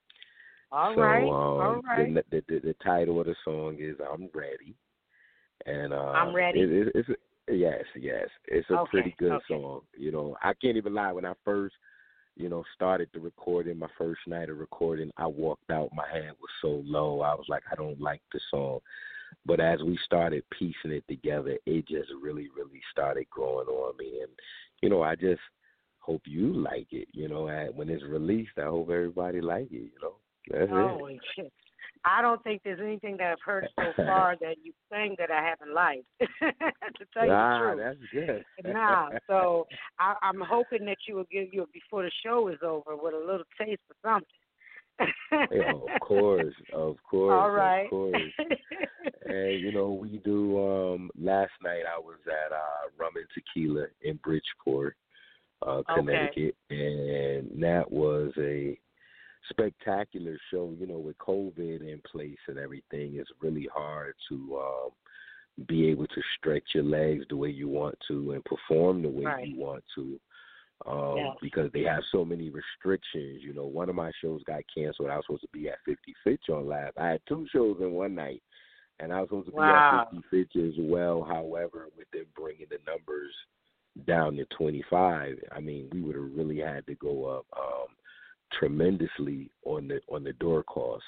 All so, right, um, all right. The, the, the, the title of the song is "I'm Ready," and uh, I'm ready. It, it, it's a, yes, yes, it's a Okay, pretty good okay. song. You know, I can't even lie. When I first, you know, started the recording, my first night of recording, I walked out. My hand was so low. I was like, I don't like the song. But as we started piecing it together, it just really, really started growing on me. And, you know, I just hope you like it. You know, and when it's released, I hope everybody like it, you know. That's Oh, it. shit. I don't think there's anything that I've heard so far that you sang that I haven't liked, to tell you ah, the truth. that's good. Nah, so I, I'm hoping that you will give you, before the show is over, with a little taste of something. Yeah, of course, of course, All right. of course. And, you know, we do, um, last night I was at uh, Rum and Tequila in Bridgeport, uh, Connecticut, okay. And that was a spectacular show. You know, with COVID in place and everything, it's really hard to um, be able to stretch your legs the way you want to and perform the way right. you want to. Um, yes. Because they have so many restrictions. You know, one of my shows got canceled. I was supposed to be at fifty Fitch on last. I had two shows in one night, and I was supposed to wow. be at fifty Fitch as well. However, with them bringing the numbers down to twenty-five, I mean, we would have really had to go up um, tremendously on the on the door cost.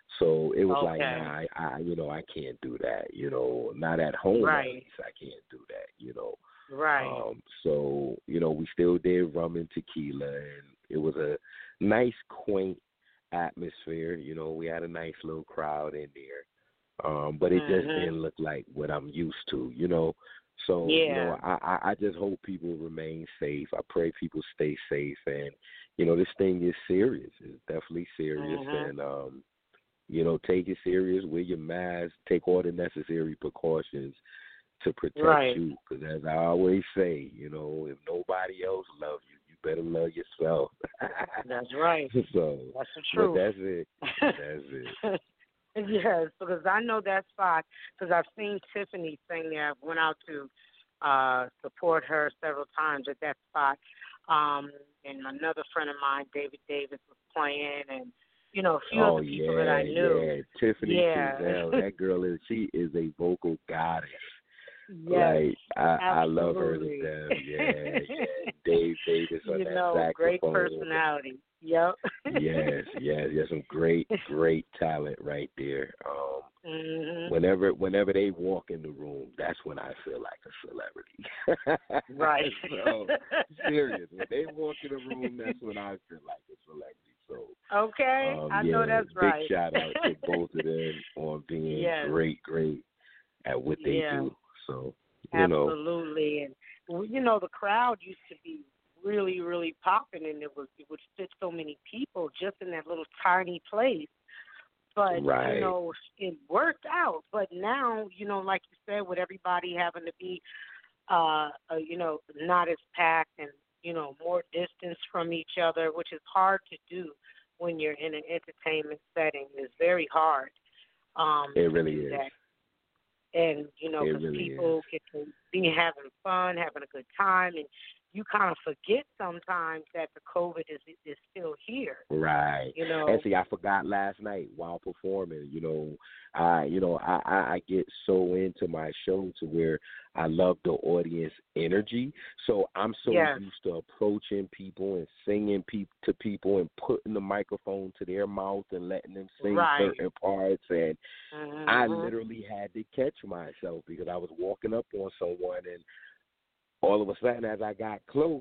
So it was okay. like, nah, I, I, you know, I can't do that. You know, not at home. Right. At least I can't do that. You know. Right. Um, so, you know, we still did Rum and Tequila, and it was a nice, quaint atmosphere. You know, we had a nice little crowd in there. Um, but it mm-hmm. just didn't look like what I'm used to, you know. So, yeah. you know, I, I, I just hope people remain safe. I pray people stay safe. And, you know, this thing is serious. It's definitely serious. Mm-hmm. And, um, you know, take it serious. Wear your mask. Take all the necessary precautions to protect right. you, because as I always say, you know, if nobody else loves you, you better love yourself. That's right. So that's the truth. But that's it. That's it. Yes, because I know that spot, because I've seen Tiffany sing there. I went out to uh, support her several times at that spot. Um, and another friend of mine, David Davis, was playing, and you know, a few oh, other people yeah, that I knew. Yeah, Tiffany yeah. Cazell, that girl is she is a vocal goddess. Yes, like I, I love her to absolutely. death. Yeah, yeah. Dave Davis on you that know, saxophone. great personality. Yep. yes, yes, there's some great, great talent right there. Um, mm-hmm. Whenever, whenever they walk in the room, that's when I feel like a celebrity. right. So serious, when they walk in the room, that's when I feel like a celebrity. So okay, um, I yeah, know that's big right. shout out to both of them on being yes. great, great at what they yeah. do. So you absolutely, know. and you know the crowd used to be really, really popping, and it was it would fit so many people just in that little tiny place. But right. you know, it worked out. But now, you know, like you said, with everybody having to be, uh, uh, you know, not as packed and you know more distance from each other, which is hard to do when you're in an entertainment setting. It's very hard. Um, it to really do is. That. And, you know, because really people is. get to be having fun, having a good time, and you kind of forget sometimes that the COVID is is still here. Right. You know. And see, I forgot last night while performing. You know, I you know I, I I get so into my show to where I love the audience energy. So I'm so yes. used to approaching people and singing pe- to people and putting the microphone to their mouth and letting them sing right. certain parts. And mm-hmm. I literally had to catch myself because I was walking up on someone and all of a sudden, as I got close,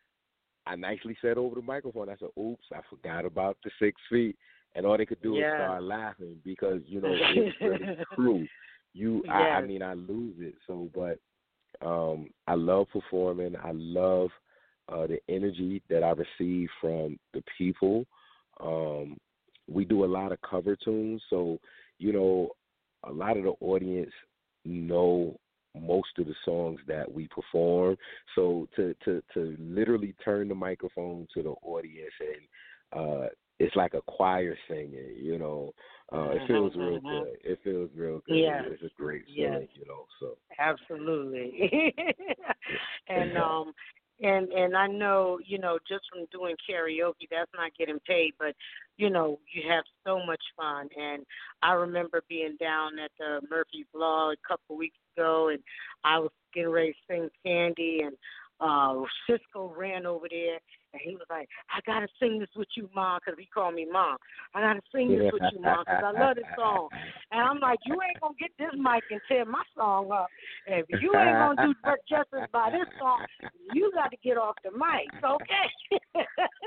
I nicely said over the microphone, I said, oops, I forgot about the six feet. And all they could do yeah. was start laughing because, you know, it's really true. You, yes. I, I mean, I lose it. So, but um, I love performing. I love uh, the energy that I receive from the people. Um, we do a lot of cover tunes. So, you know, a lot of the audience know most of the songs that we perform. So to to to literally turn the microphone to the audience and uh, it's like a choir singing, you know. Uh, it feels Mm-hmm, real mm-hmm. good. It feels real good. Yes. It's a great Yes. feeling, you know. So Absolutely. and um and and I know, you know, just from doing karaoke, that's not getting paid, but you know, you have so much fun. And I remember being down at the Murphy Law a couple of weeks ago, and I was getting ready to sing Candy, and uh Cisco ran over there, and he was like, I got to sing this with you, Mom, because he called me Mom. I got to sing this with you, Mom, because I love this song. And I'm like, you ain't going to get this mic and tear my song up. And if you ain't going to do justice by this song, you got to get off the mic, okay?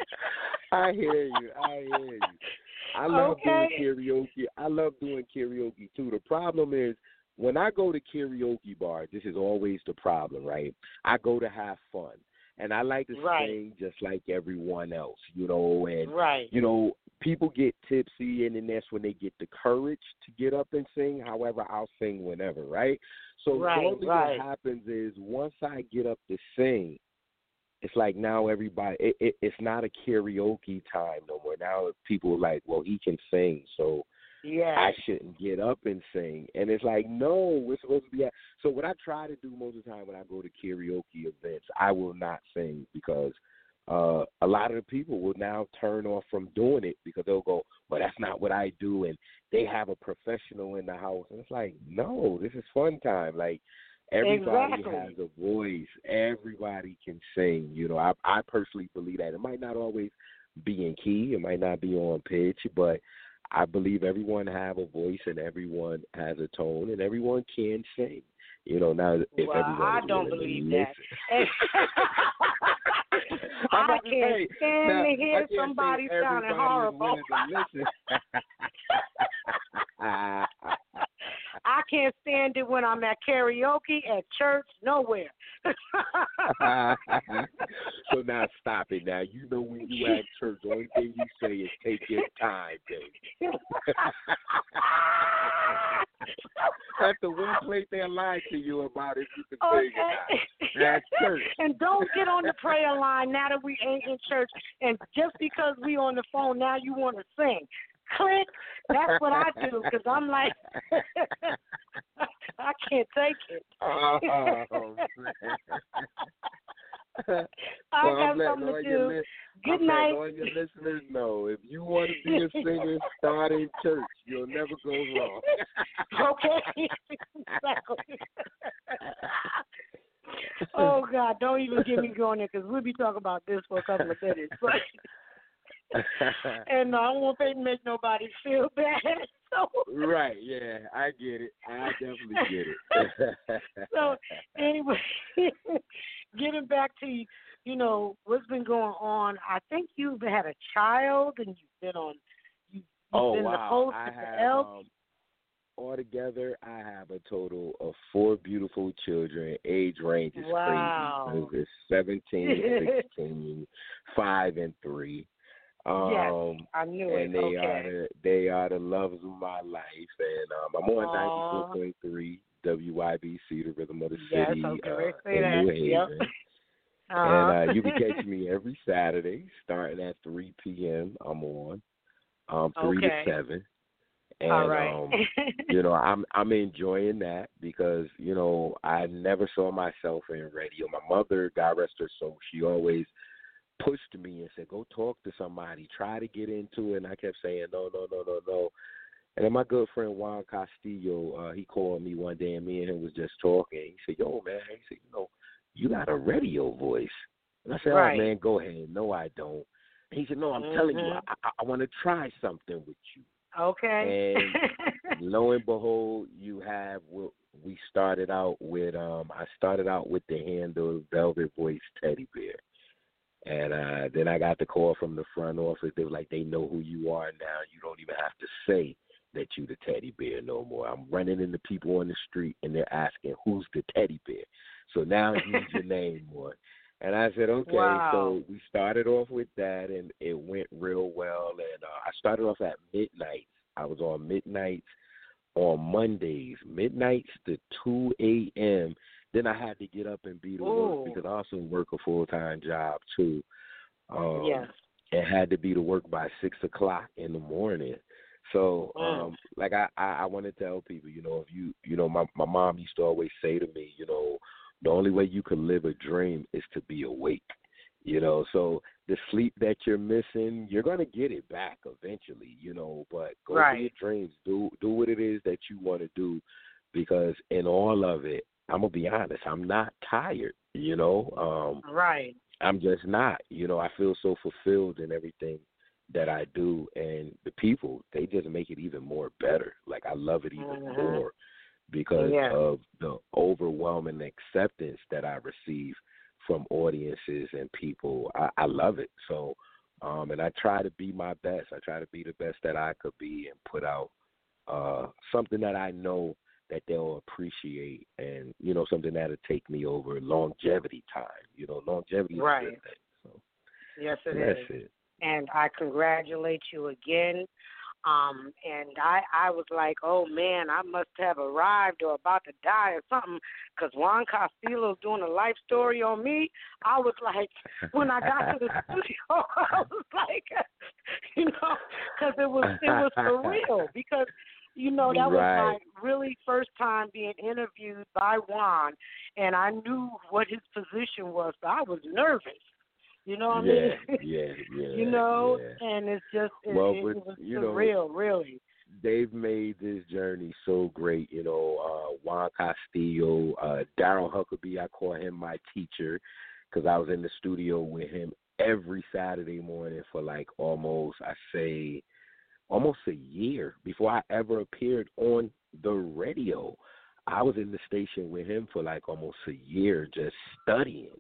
I hear you. I hear you. I love Okay. doing karaoke. I love doing karaoke, too. The problem is, when I go to karaoke bars, this is always the problem, right? I go to have fun. And I like to Right. sing just like everyone else, you know, and, Right. you know, people get tipsy, and then that's when they get the courage to get up and sing. However, I'll sing whenever, right? So Right, normally right. what happens is once I get up to sing, it's like now everybody, it, it, it's not a karaoke time no more. Now people are like, well, he can sing, so Yeah. I shouldn't get up and sing. And it's like, no, we're supposed to be at. So what I try to do most of the time when I go to karaoke events, I will not sing because uh, a lot of the people will now turn off from doing it because they'll go, well, that's not what I do. And they have a professional in the house. And it's like, no, this is fun time. Like, everybody Exactly. has a voice. Everybody can sing. You know, I, I personally believe that. It might not always be in key. It might not be on pitch, but I believe everyone have a voice and everyone has a tone and everyone can sing. You know, now if Well, everyone I is don't willing believe to that. listen. I about to can't say, stand now, to I hear can't say somebody sounding everybody is horrible. willing to listen. I can't stand it when I'm at karaoke, at church, nowhere. So now stop it. Now you know when you at church, the only thing you say is take your time, baby. That's the one place they lied to you about if you can sing or not. That's church. And don't get on the prayer line now that we ain't in church. And just because we on the phone now, you want to sing. Click. That's what I do because I'm like, I can't take it. Oh, man. I So got I'm letting something all to your do. li- Good I'm night. letting all your listeners know if you want to be a singer, start in church. You'll never go wrong. Okay. Exactly. Oh God! Don't even get me going there because we'll be talking about this for a couple of minutes. But and I don't want to make nobody feel bad. So Right, yeah, I get it. I definitely get it. so anyway, getting back to you know what's been going on. I think you've had a child and you've been on. You've, you've oh been wow! the host I of the have Elk. um, altogether, I have a total of four beautiful children. Age range is Wow. crazy. It's seventeen, sixteen, five, and three. Um, Yes, I knew it. and they Okay. are the they are the loves of my life. And um, I'm on Aw. ninety-four point three W Y B C, the rhythm of the Yes, city, I was uh, gonna say in that. New Yep. Haven. Uh-huh. And uh, you can catch me every Saturday, starting at three p.m. I'm on, um, three Okay. to seven. And All right. um, you know, I'm I'm enjoying that because you know I never saw myself in radio. My mother, God rest her soul, she always pushed me and said, "Go talk to somebody, try to get into it." And I kept saying, "No, no, no, no, no." And then my good friend Juan Castillo, uh, he called me one day, and me and him was just talking. He said, "Yo, man," he said, "You know, you got a radio voice." And I said, Right. "Oh man, go ahead." No, I don't. And he said, "No, I'm telling you, Mhm. I, I, I want to try something with you." Okay. And lo and behold, you have what we started out with. Um, I started out with the handle Velvet Voice Teddy Bear, and uh, then I got the call from the front office. They were like, "They know who you are now. You don't even have to say that you the Teddy Bear no more." I'm running into people on the street, and they're asking, "Who's the Teddy Bear?" So now use your name, boy. And I said, okay. Wow. So we started off with that, and it went real well. And uh, I started off at midnight. I was on midnights on Mondays, midnights to two a.m. Then I had to get up and be to Ooh. work because I also work a full-time job, too. Um, Yes. and had to be to work by six o'clock in the morning. So, Mm. um, like I, I, I want to tell people, you know, if you, you know, my, my mom used to always say to me, you know, the only way you can live a dream is to be awake, you know. So the sleep that you're missing, you're going to get it back eventually, you know, but go for Right. your dreams. Do, do what it is that you want to do because in all of it, I'm going to be honest, I'm not tired, you know. Um, Right. I'm just not. You know, I feel so fulfilled in everything that I do, and the people, they just make it even more better. Like, I love it even Mhm. more because Yeah. of the overwhelming acceptance that I receive from audiences and people. I, I love it. So, um, and I try to be my best. I try to be the best that I could be and put out uh, something that I know that they'll appreciate and, you know, something that'll take me over longevity time. You know, longevity is a Right. good thing. So Yes, it that's is. it. And I congratulate you again. Um, and I, I was like, oh, man, I must have arrived or about to die or something because Juan Castillo's doing a life story on me. I was like, when I got to the studio, I was like, you know, because it was, it was for real because, you know, that was Right. my really first time being interviewed by Juan, and I knew what his position was, but I was nervous. You know what yeah, I mean? yeah, yeah. You know, yeah. and it's just, it, Well, it, but, it was you know, surreal, really. they've made this journey so great. You know, uh, Juan Castillo, uh, Daryl Huckabee, I call him my teacher because I was in the studio with him every Saturday morning for like almost, I say, almost a year before I ever appeared on the radio. I was in the station with him for like almost a year just studying.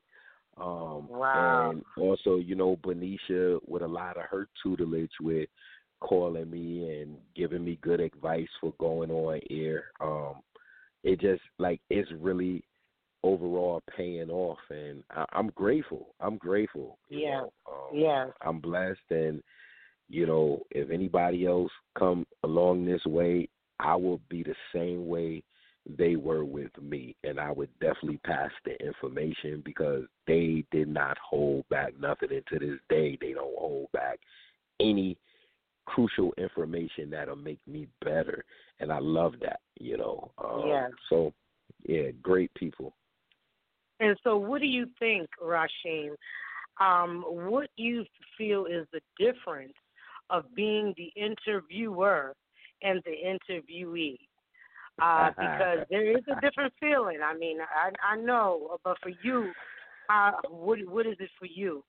Um, Wow. And also, you know, Benicia with a lot of her tutelage with calling me and giving me good advice for going on air. Um, it just like it's really overall paying off, and I, I'm grateful. I'm grateful. You Yeah. know, um, Yes. I'm blessed, and you know, if anybody else come along this way, I will be the same way they were with me, and I would definitely pass the information because they did not hold back nothing. And to this day, they don't hold back any crucial information that'll make me better, and I love that, you know. Um, Yes. So, yeah, great people. And so what do you think, Rasheem? Um, what do you feel is the difference of being the interviewer and the interviewee? Uh, because there is a different feeling. I mean, I I know, but for you, uh, what what is it for you?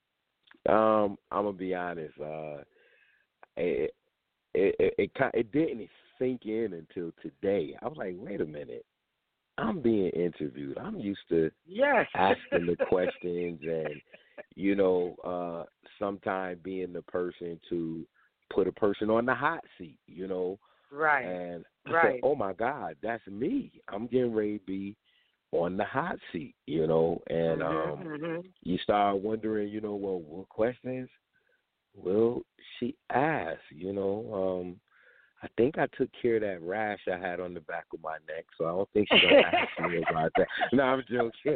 Um, I'm gonna be honest. Uh, it it it, it, ki- it didn't sink in until today. I was like, wait a minute, I'm being interviewed. I'm used to Yes. asking the questions and, you know, uh, sometimes being the person to put a person on the hot seat, you know. Right. And I Right. said, oh, my God, that's me. I'm getting ready to be on the hot seat, you know. And Mhm, um, mhm. you start wondering, you know, well, what questions will she ask, you know. Um, I think I took care of that rash I had on the back of my neck, so I don't think she's going to ask me about that. No, I'm joking.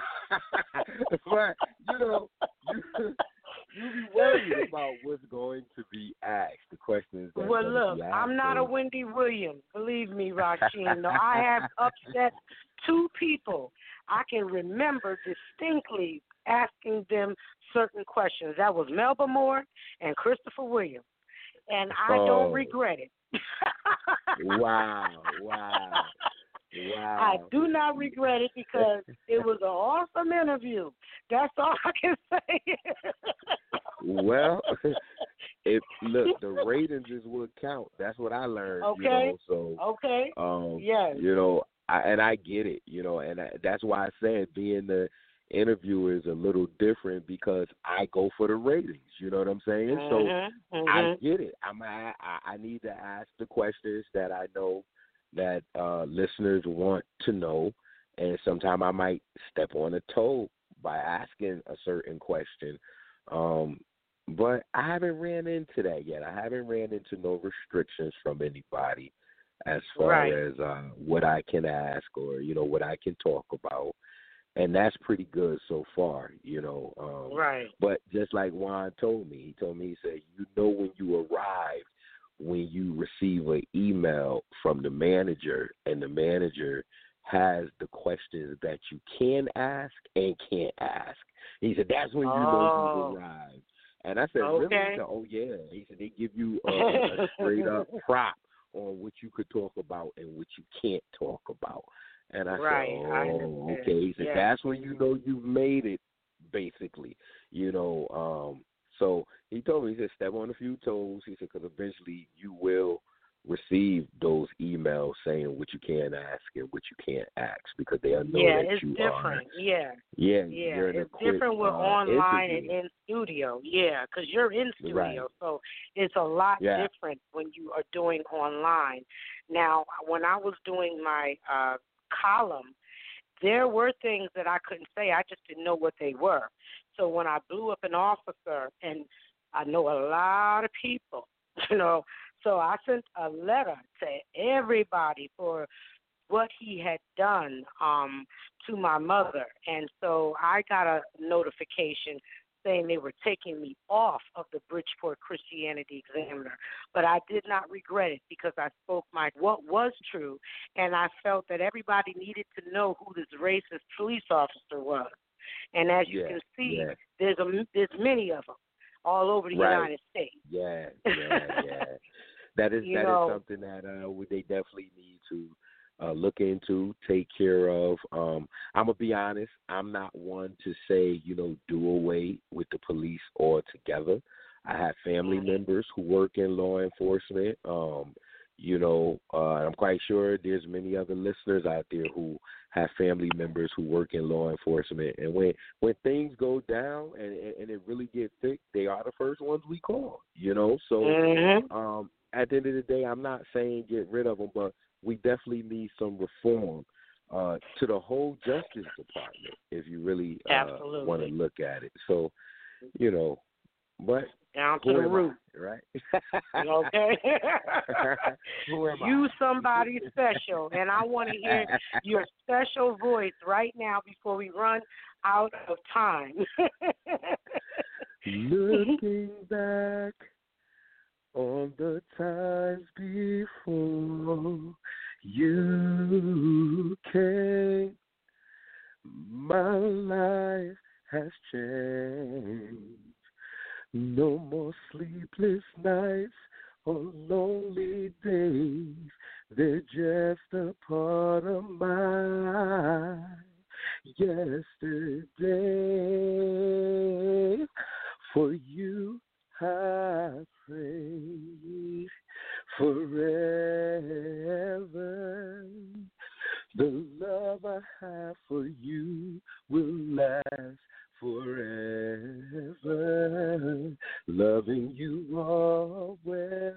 But, you know, you, you be worried about what's going to be asked, the questions that's Well, going look, to be asked. I'm not a So- Wendy Williams. Believe me, Rasheem. No, I have upset two people. I can remember distinctly asking them certain questions. That was Melba Moore and Christopher Williams. And I Oh. don't regret it. Wow, wow, wow. I do not regret it because it was an awesome interview. That's all I can say. Well, if look, the ratings is what count. That's what I learned. Okay. You know, so Okay. um, Yes. you know, I, and I get it. You know, and I, that's why I said being the interviewer is a little different because I go for the ratings. You know what I'm saying? So Mhm, I mhm. get it. I'm I, I need to ask the questions that I know that uh, listeners want to know, and sometimes I might step on a toe by asking a certain question. Um, but I haven't ran into that yet. I haven't ran into no restrictions from anybody. as far Right. as uh, what I can ask or, you know, what I can talk about. And that's pretty good so far, you know. Um, Right. but just like Juan told me, he told me, he said, you know when you arrive, when you receive an email from the manager and the manager has the questions that you can ask and can't ask. He said, that's when you know Oh. you've arrived. And I said, Okay. really? He said, oh, yeah. He said, they give you a, a straight up prop on what you could talk about and what you can't talk about. And I Right, said, I oh, understand. okay. He said, Yeah. that's when you know you've made it, basically. You know, um, so he told me, he said, step on a few toes. He said, because eventually you will receive those emails saying what you can ask and what you can't ask because they'll know Yeah, that it's you different. are. Yeah. Yeah, Yeah, you're in a it's quick, different with uh, online interview. and in studio. Yeah, because you're in studio, Right. so it's a lot Yeah. different when you are doing online. Now, when I was doing my uh, column, there were things that I couldn't say. I just didn't know what they were. So when I blew up an officer, and I know a lot of people, you know, so I sent a letter to everybody for what he had done um, to my mother. And so I got a notification saying they were taking me off of the Bridgeport Christianity Examiner. But I did not regret it because I spoke my what was true, and I felt that everybody needed to know who this racist police officer was. And as you Yeah, can see, yeah. there's a there's many of them all over the Right. United States. Yeah, yeah, yeah. That is You that know, is something that uh, we- they definitely need to uh, look into, take care of. Um, I'm gonna be honest. I'm not one to say, you know, do away with the police altogether. I have family Mhm. members who work in law enforcement. Um, you know, uh, I'm quite sure there's many other listeners out there who have family members who work in law enforcement. And when when things go down and and it really get thick, they are the first ones we call. You know, so. Mhm. Um, at the end of the day, I'm not saying get rid of them, but we definitely need some reform uh, to the whole Justice Department if you really uh, Absolutely. want to look at it. So, you know, but Down to who the am root. I, right? Okay. Who am You I? somebody special, and I want to hear your special voice right now before we run out of time. Looking back on the times before you came, my life has changed. No more sleepless nights or lonely days. They're just a part of my yesterday. For you I pray forever. The love I have for you will last forever. Loving you always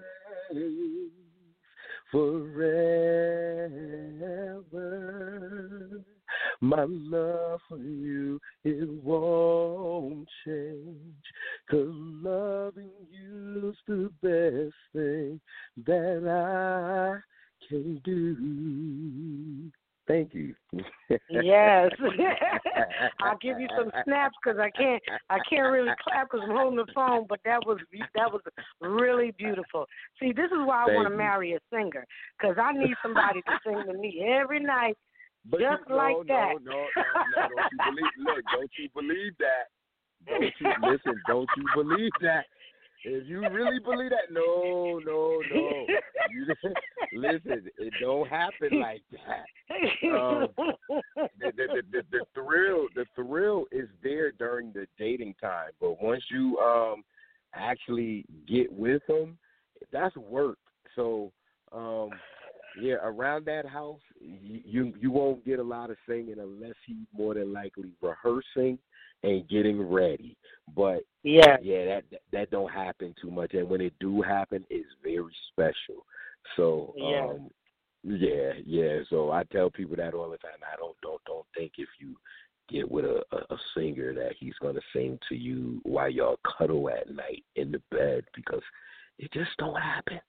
forever. My love for you, it won't change. 'Cause loving you's the best thing that I can do. Thank you. Yes. I'll give you some snaps because I can't I can't really clap because I'm holding the phone, but that was that was really beautiful. See, this is why I Thank want to you. marry a singer because I need somebody to sing to me every night. But Just you, like no, that. No, no, no, no, don't you believe? Look, don't you believe that? Don't you listen? Don't you believe that? If you really believe that, no, no, no. You listen. It don't happen like that. Um, the, the, the, the thrill, the thrill is there during the dating time, but once you um actually get with them, that's work. So. um Yeah, around that house, you, you you won't get a lot of singing unless he's more than likely rehearsing and getting ready. But Yeah. yeah, that that don't happen too much, and when it do happen, it's very special. So Yeah. um, yeah, yeah. So I tell people that all the time. I don't don't don't think if you get with a, a, a singer that he's gonna sing to you while y'all cuddle at night in the bed because It just don't happen.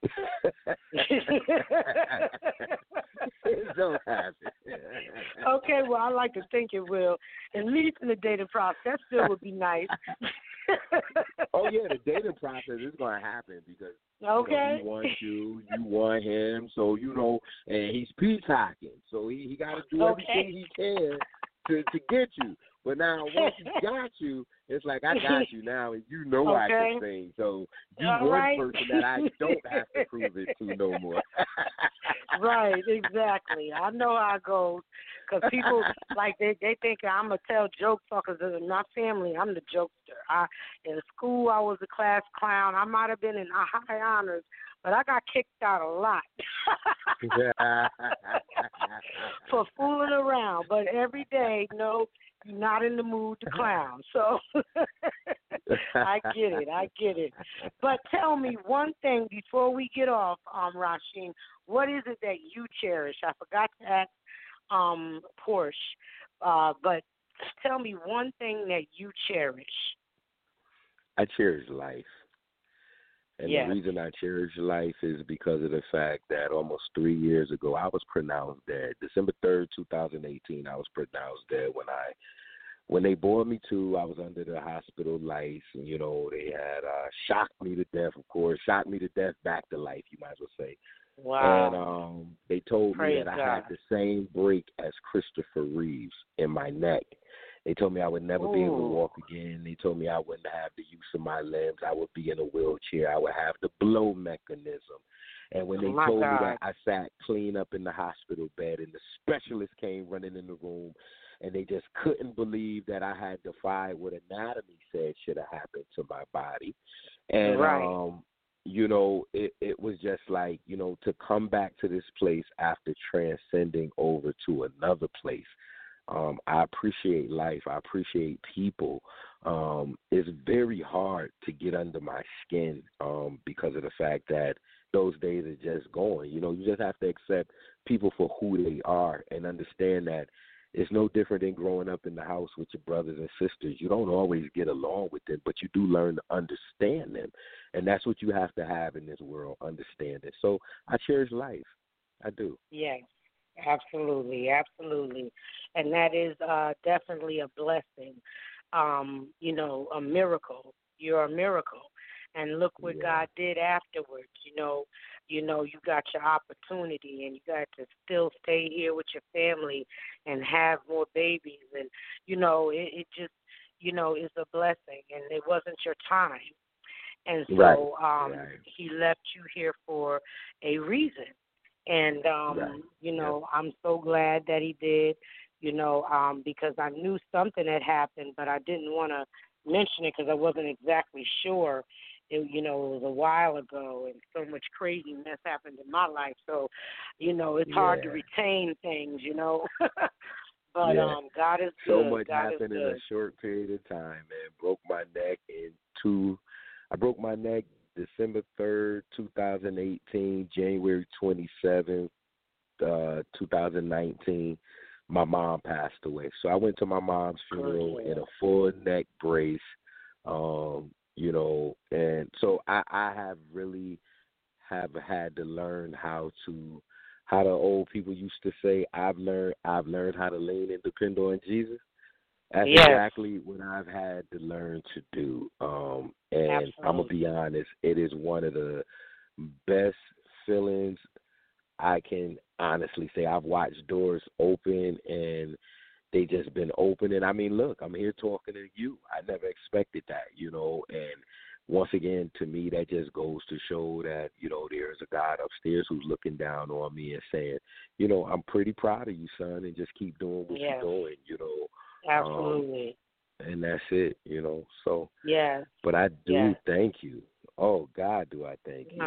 It don't happen. Okay, well, I like to think it will. At least in the dating process, that still would be nice. Oh yeah, the dating process is going to happen because okay. you know, he wants you, you want him, so you know, and he's peacocking, so he he got to do Okay. everything he can to to get you. But now once he got you, it's like I got you now, and you know I Okay. can sing. So you All one right. person that I don't have to prove it to no more. Right, exactly. I know how it goes. Because people, like, they, they think I'm going to tell jokes because in my family, I'm the jokester. I In school, I was a class clown. I might have been in high honors, but I got kicked out a lot for fooling around. But every day, no, you're not in the mood to clown. So I get it. I get it. But tell me one thing before we get off, um, Rasheem. What is it that you cherish? I forgot to ask um, Porsche, uh, but tell me one thing that you cherish. I cherish life. And Yes. the reason I cherish life is because of the fact that almost three years ago, I was pronounced dead. December third, twenty eighteen, I was pronounced dead when I, when they bore me to, I was under the hospital lights, and, you know, they had uh, shocked me to death, of course, shocked me to death, back to life, you might as well say. Wow. And um, they told Praise me that God. I had the same break as Christopher Reeves in my neck. They told me I would never be able to Ooh. walk again. They told me I wouldn't have the use of my limbs. I would be in a wheelchair. I would have the blow mechanism. And when they Oh, my told God. me that, I sat clean up in the hospital bed, and the specialist came running in the room, and they just couldn't believe that I had defied what anatomy said should have happened to my body. And, Right. um, you know, it, it was just like, you know, to come back to this place after transcending over to another place. Um, I appreciate life. I appreciate people. Um, it's very hard to get under my skin um, because of the fact that those days are just gone. You know, you just have to accept people for who they are and understand that it's no different than growing up in the house with your brothers and sisters. You don't always get along with them, but you do learn to understand them. And that's what you have to have in this world, understanding. So I cherish life. I do. Yes, absolutely, absolutely. And that is uh, definitely a blessing, um, you know, a miracle. You're a miracle. And look what Yeah. God did afterwards. You know, you know, you got your opportunity, and you got to still stay here with your family and have more babies. And, you know, it, it just, you know, is a blessing. And it wasn't your time. And so Right, um, right. he left you here for a reason. And, um, Right. you know, I'm so glad that he did, you know, um, because I knew something had happened, but I didn't want to mention it because I wasn't exactly sure. It, you know, it was a while ago, and so much craziness happened in my life. So, you know, it's hard to Yeah. retain things, you know. But Yeah. um, God is So good. much God happened is in good. a short period of time, man. Broke my neck in two. I broke my neck December third, two thousand eighteen, January twenty seventh, uh, two thousand nineteen. My mom passed away, so I went to my mom's funeral Good. in a full neck brace. Um, you know, and so I, I have really have had to learn how to. How the old people used to say, I've learned I've learned how to lean and depend on Jesus. That's Yes. exactly what I've had to learn to do. Um, and Absolutely. I'm going to be honest, it is one of the best feelings I can honestly say. I've watched doors open, and they just been opening. I mean, look, I'm here talking to you. I never expected that, you know, and once again, to me, that just goes to show that, you know, there's a God upstairs who's looking down on me and saying, you know, I'm pretty proud of you, son, and just keep doing what Yes. you're doing, you know. Absolutely. Um, and that's it, you know. So, Yes. but I do Yes. thank you. Oh, God, do I thank you.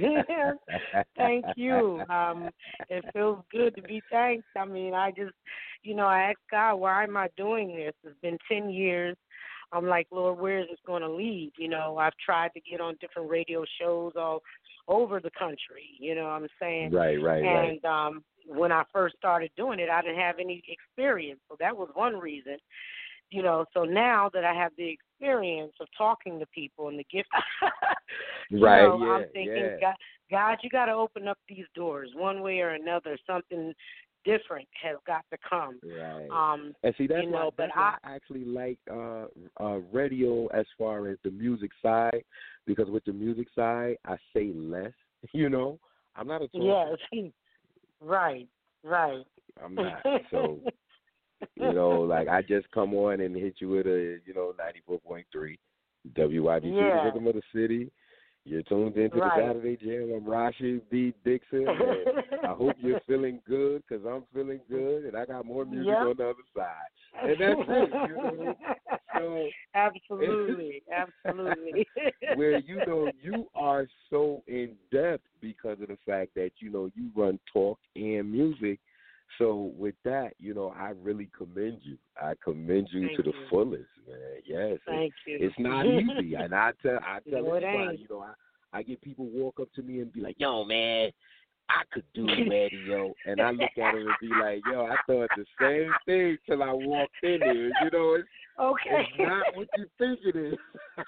Uh, Thank you. Um, it feels good to be thanked. I mean, I just, you know, I asked God, why am I doing this? It's been ten years. I'm like, Lord, where is this going to lead? You know, I've tried to get on different radio shows all over the country, you know what I'm saying? Right, right, right. And um, when I first started doing it, I didn't have any experience. So that was one reason. You know, so now that I have the experience of talking to people and the gift, you Right, know, yeah, I'm thinking, yeah. God, God, you got to open up these doors one way or another. Something different has got to come. Right. Um, And see, that's you why know, but that's why I, I actually like uh, uh, radio as far as the music side, because with the music side, I say less. You know, I'm not a talker. yes, right, right. I'm not. So, you know, like I just come on and hit you with a, you know, ninety-four point three W I D C, the Yeah. rhythm of the city. You're tuned into Right. the Saturday Jam. I'm Rashi B. Dixon, and I hope you're feeling good because I'm feeling good, and I got more music Yep. on the other side. And that's it, you know. So absolutely, absolutely. where, you know, you are so in depth because of the fact that, you know, you run talk and music. So with that, you know, I really commend you. I commend you Thank to the you. fullest, man. Yes, Thank it's, you. it's not easy, and I tell I tell No, it everybody, ain't. you know, I, I get people walk up to me and be like, "Yo, man, I could do radio," and I look at them and be like, "Yo, I thought the same thing till I walked in here." You know, it's, Okay. it's not what you think it is.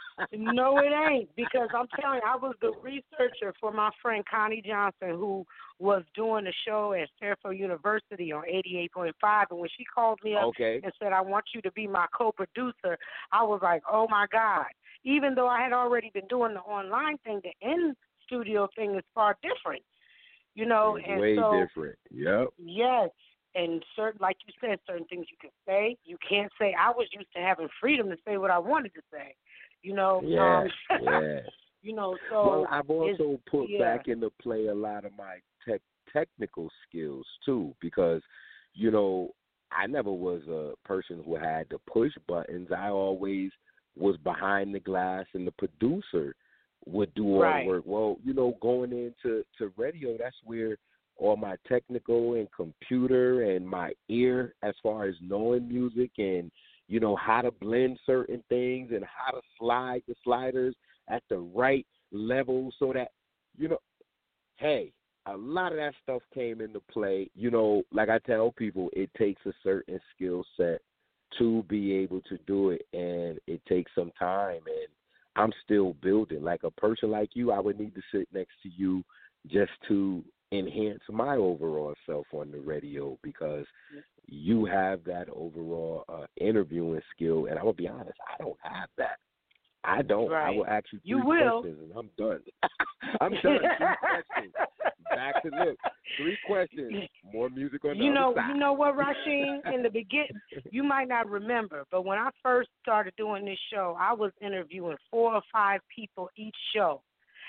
No, it ain't, because I'm telling you, I was the researcher for my friend Connie Johnson, who was doing a show at Fairfield University on eighty-eight point five, and when she called me up Okay. and said, I want you to be my co-producer, I was like, oh, my God. Even though I had already been doing the online thing, the in-studio thing is far different, you know. It's and way so, different. Yep. Yes, and certain, like you said, certain things you can say, you can't say. I was used to having freedom to say what I wanted to say, you know. Yeah, um, yeah. You know, so Well, I've also put yeah. back into play a lot of my tech technical skills too, because, you know, I never was a person who had to push buttons. I always was behind the glass, and the producer would do all Right. the work. Well, you know, going into to radio, that's where all my technical and computer and my ear as far as knowing music and, you know, how to blend certain things and how to slide the sliders at the right level so that, you know, hey, a lot of that stuff came into play. You know, like I tell people, it takes a certain skill set to be able to do it, and it takes some time, and I'm still building. Like a person like you, I would need to sit next to you just to enhance my overall self on the radio, because you have that overall uh, interviewing skill, and I'm going to be honest, I don't have that. I don't. Right. I will ask you three You will. questions, and I'm done. I'm done. Three questions. Back to look. Three questions. More music on the You know, other side. you know what, Rasheen? In the beginning, you might not remember, but when I first started doing this show, I was interviewing four or five people each show.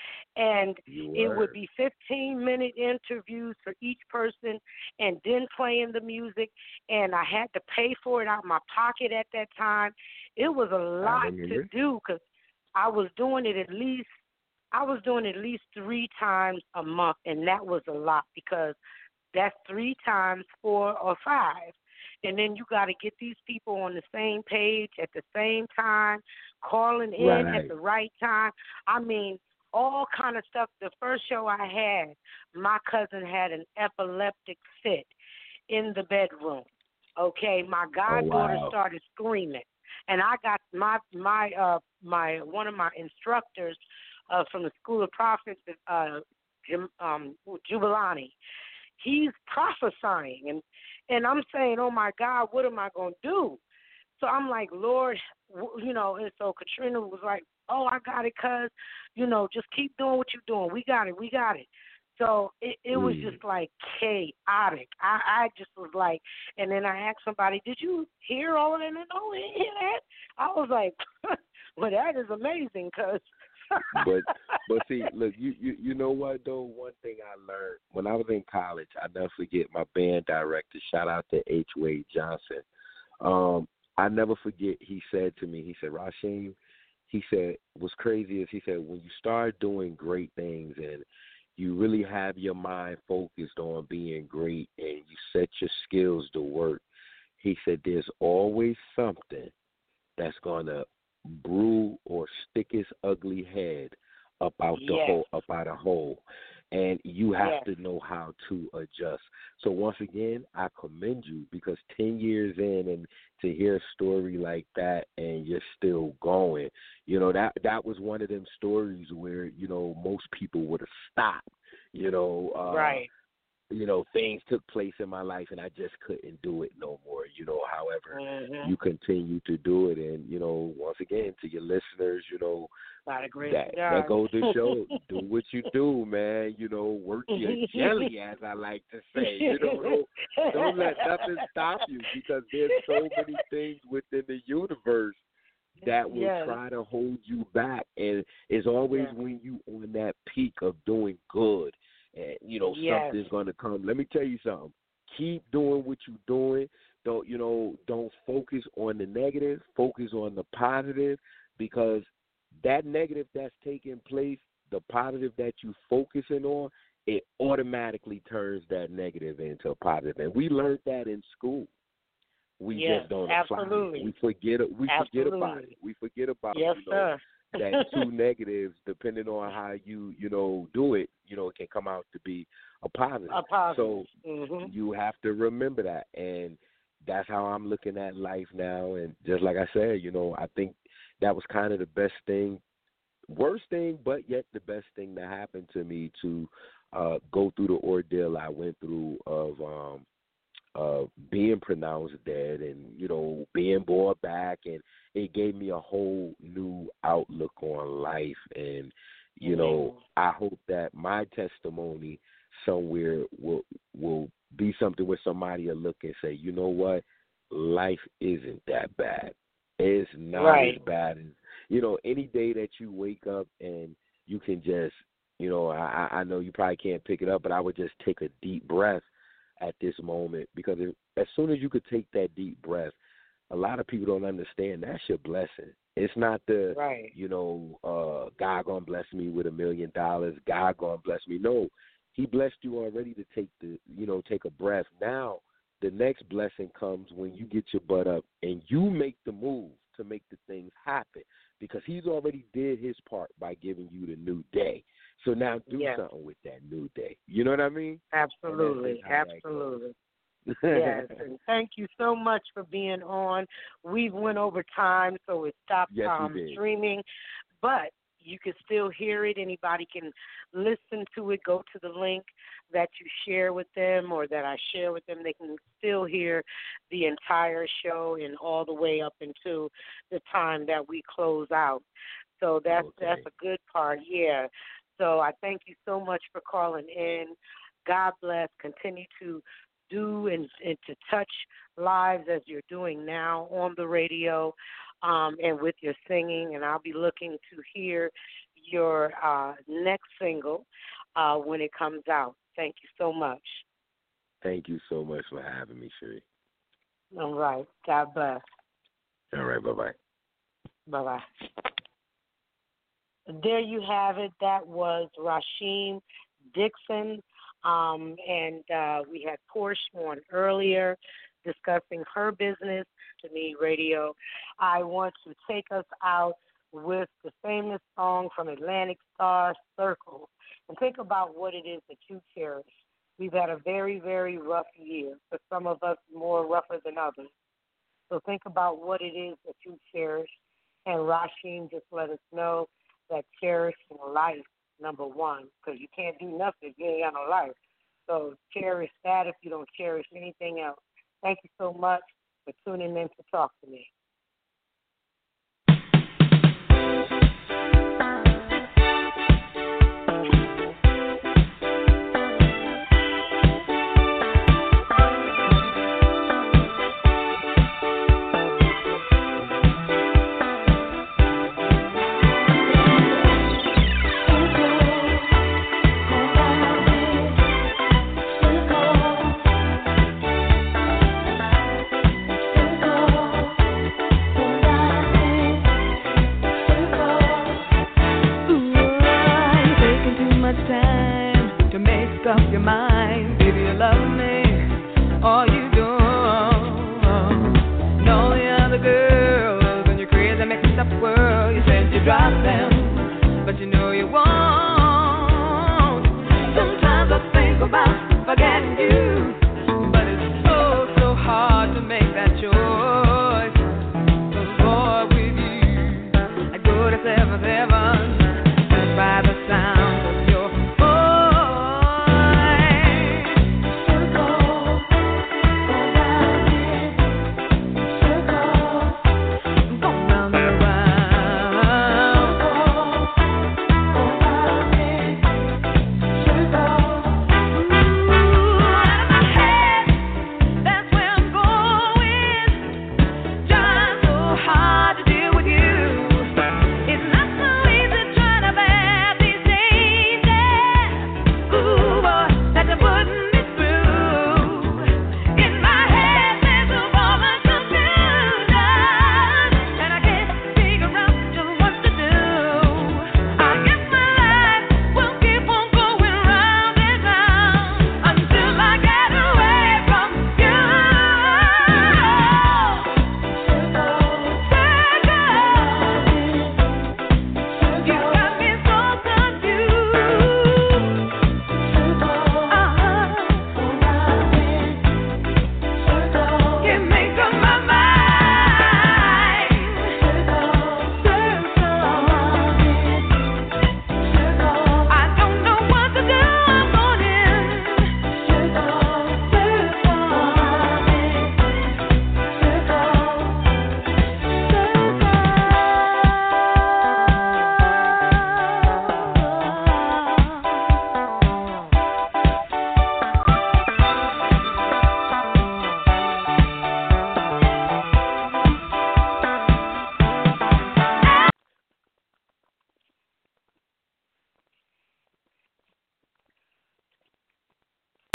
And You it were. would be fifteen-minute interviews for each person, and then playing the music. And I had to pay for it out of my pocket at that time. It was a lot to remember. do because I was doing it at least. I was doing it at least three times a month, and that was a lot because that's three times four or five. And then you got to get these people on the same page at the same time, calling in Right. at the right time. I mean, all kind of stuff. The first show I had, my cousin had an epileptic fit in the bedroom. Okay, my goddaughter wow. started screaming, and I got my my uh my one of my instructors uh from the School of Prophets, uh Jim, um Jubilani. He's prophesying, and and I'm saying, oh my God, what am I gonna do? So I'm like, Lord, you know, and so Katrina was like, oh, I got it, cuz, you know, just keep doing what you're doing. We got it, we got it. So it, it was Mm. just like chaotic. I, I just was like, and then I asked somebody, did you hear all of that? No, I didn't hear that. I was like, well, that is amazing, cuz. but but see, look, you, you you know what though? One thing I learned when I was in college, I never forget my band director. Shout out to H. Wade Johnson. Um, I never forget. He said to me, he said, Rasheem, he said, what's crazy is he said, when you start doing great things and you really have your mind focused on being great and you set your skills to work, he said, there's always something that's gonna brew or stick his ugly head up out the Yes. hole, up out a hole. and you have Yes. to know how to adjust. So once again, I commend you because ten years in and to hear a story like that and you're still going, you know, that that was one of them stories where, you know, most people would have stopped, you know. Uh, right. You know, things took place in my life and I just couldn't do it no more, you know. However, Mm-hmm. you continue to do it. And, you know, once again, to your listeners, you know, By the grace that, of God. that goes to show, do what you do, man. You know, work your jelly, as I like to say. You know, don't, don't let nothing stop you because there's so many things within the universe that will Yes. try to hold you back. And it's always Yes. when you on that peak of doing good and, you know, Yes. something's going to come. Let me tell you something. Keep doing what you're doing. Don't, you know, don't focus on the negative. Focus on the positive because that negative that's taking place, the positive that you're focusing on, it automatically turns that negative into a positive. And we learned that in school. We Yes, just don't absolutely. apply it. We forget it. We forget about Absolutely. it. We forget about Yes, you know, sir. that two negatives, depending on how you, you know, do it, you know, it can come out to be a positive. A positive. So mm-hmm. you have to remember that. And that's how I'm looking at life now. And just like I said, you know, I think that was kind of the best thing, worst thing, but yet the best thing that happened to me to uh, go through the ordeal I went through of um, uh, being pronounced dead and, you know, being brought back. And it gave me a whole new outlook on life. And, you know, I hope that my testimony somewhere will will be something where somebody will look and say, you know what, life isn't that bad. It's not Right. as bad as, you know, any day that you wake up and you can just, you know, I, I know you probably can't pick it up, but I would just take a deep breath at this moment because if, as soon as you could take that deep breath, a lot of people don't understand that's your blessing. It's not the, Right. you know, uh, God gonna bless me with a million dollars. God gonna bless me. No, He blessed you already to take the, you know, take a breath. Now, the next blessing comes when you get your butt up and you make the move to make the things happen because He's already did His part by giving you the new day. So now do Yes. something with that new day. You know what I mean? Absolutely. Absolutely. Yes, and thank you so much for being on. We've went over time, so it stopped Yes, we um, did. streaming, but you can still hear it. Anybody can listen to it. Go to the link that you share with them or that I share with them. They can still hear the entire show and all the way up into the time that we close out. So that's Okay. that's a good part, yeah. So I thank you so much for calling in. God bless. Continue to do and, and to touch lives as you're doing now on the radio um, and with your singing. And I'll be looking to hear your uh, next single uh, when it comes out. Thank you so much. Thank you so much for having me, Sheree. All right. God bless. All right, bye-bye. Bye-bye. There you have it. That was Rasheem Dixon. Um, and uh, we had Porsche on earlier discussing her business to me radio. I want to take us out with the famous song from Atlantic Starr, Circles, and think about what it is that you cherish. We've had a very, very rough year, for some of us more rougher than others. So think about what it is that you cherish, and Rasheem just let us know that cherishing life, number one, because you can't do nothing if you ain't got no life. So cherish that if you don't cherish anything else. Thank you so much for tuning in to Talk to Me. Up your mind, baby, you love me, all you do. And all the other girls, and you're crazy, making up the world. You said you dropped them.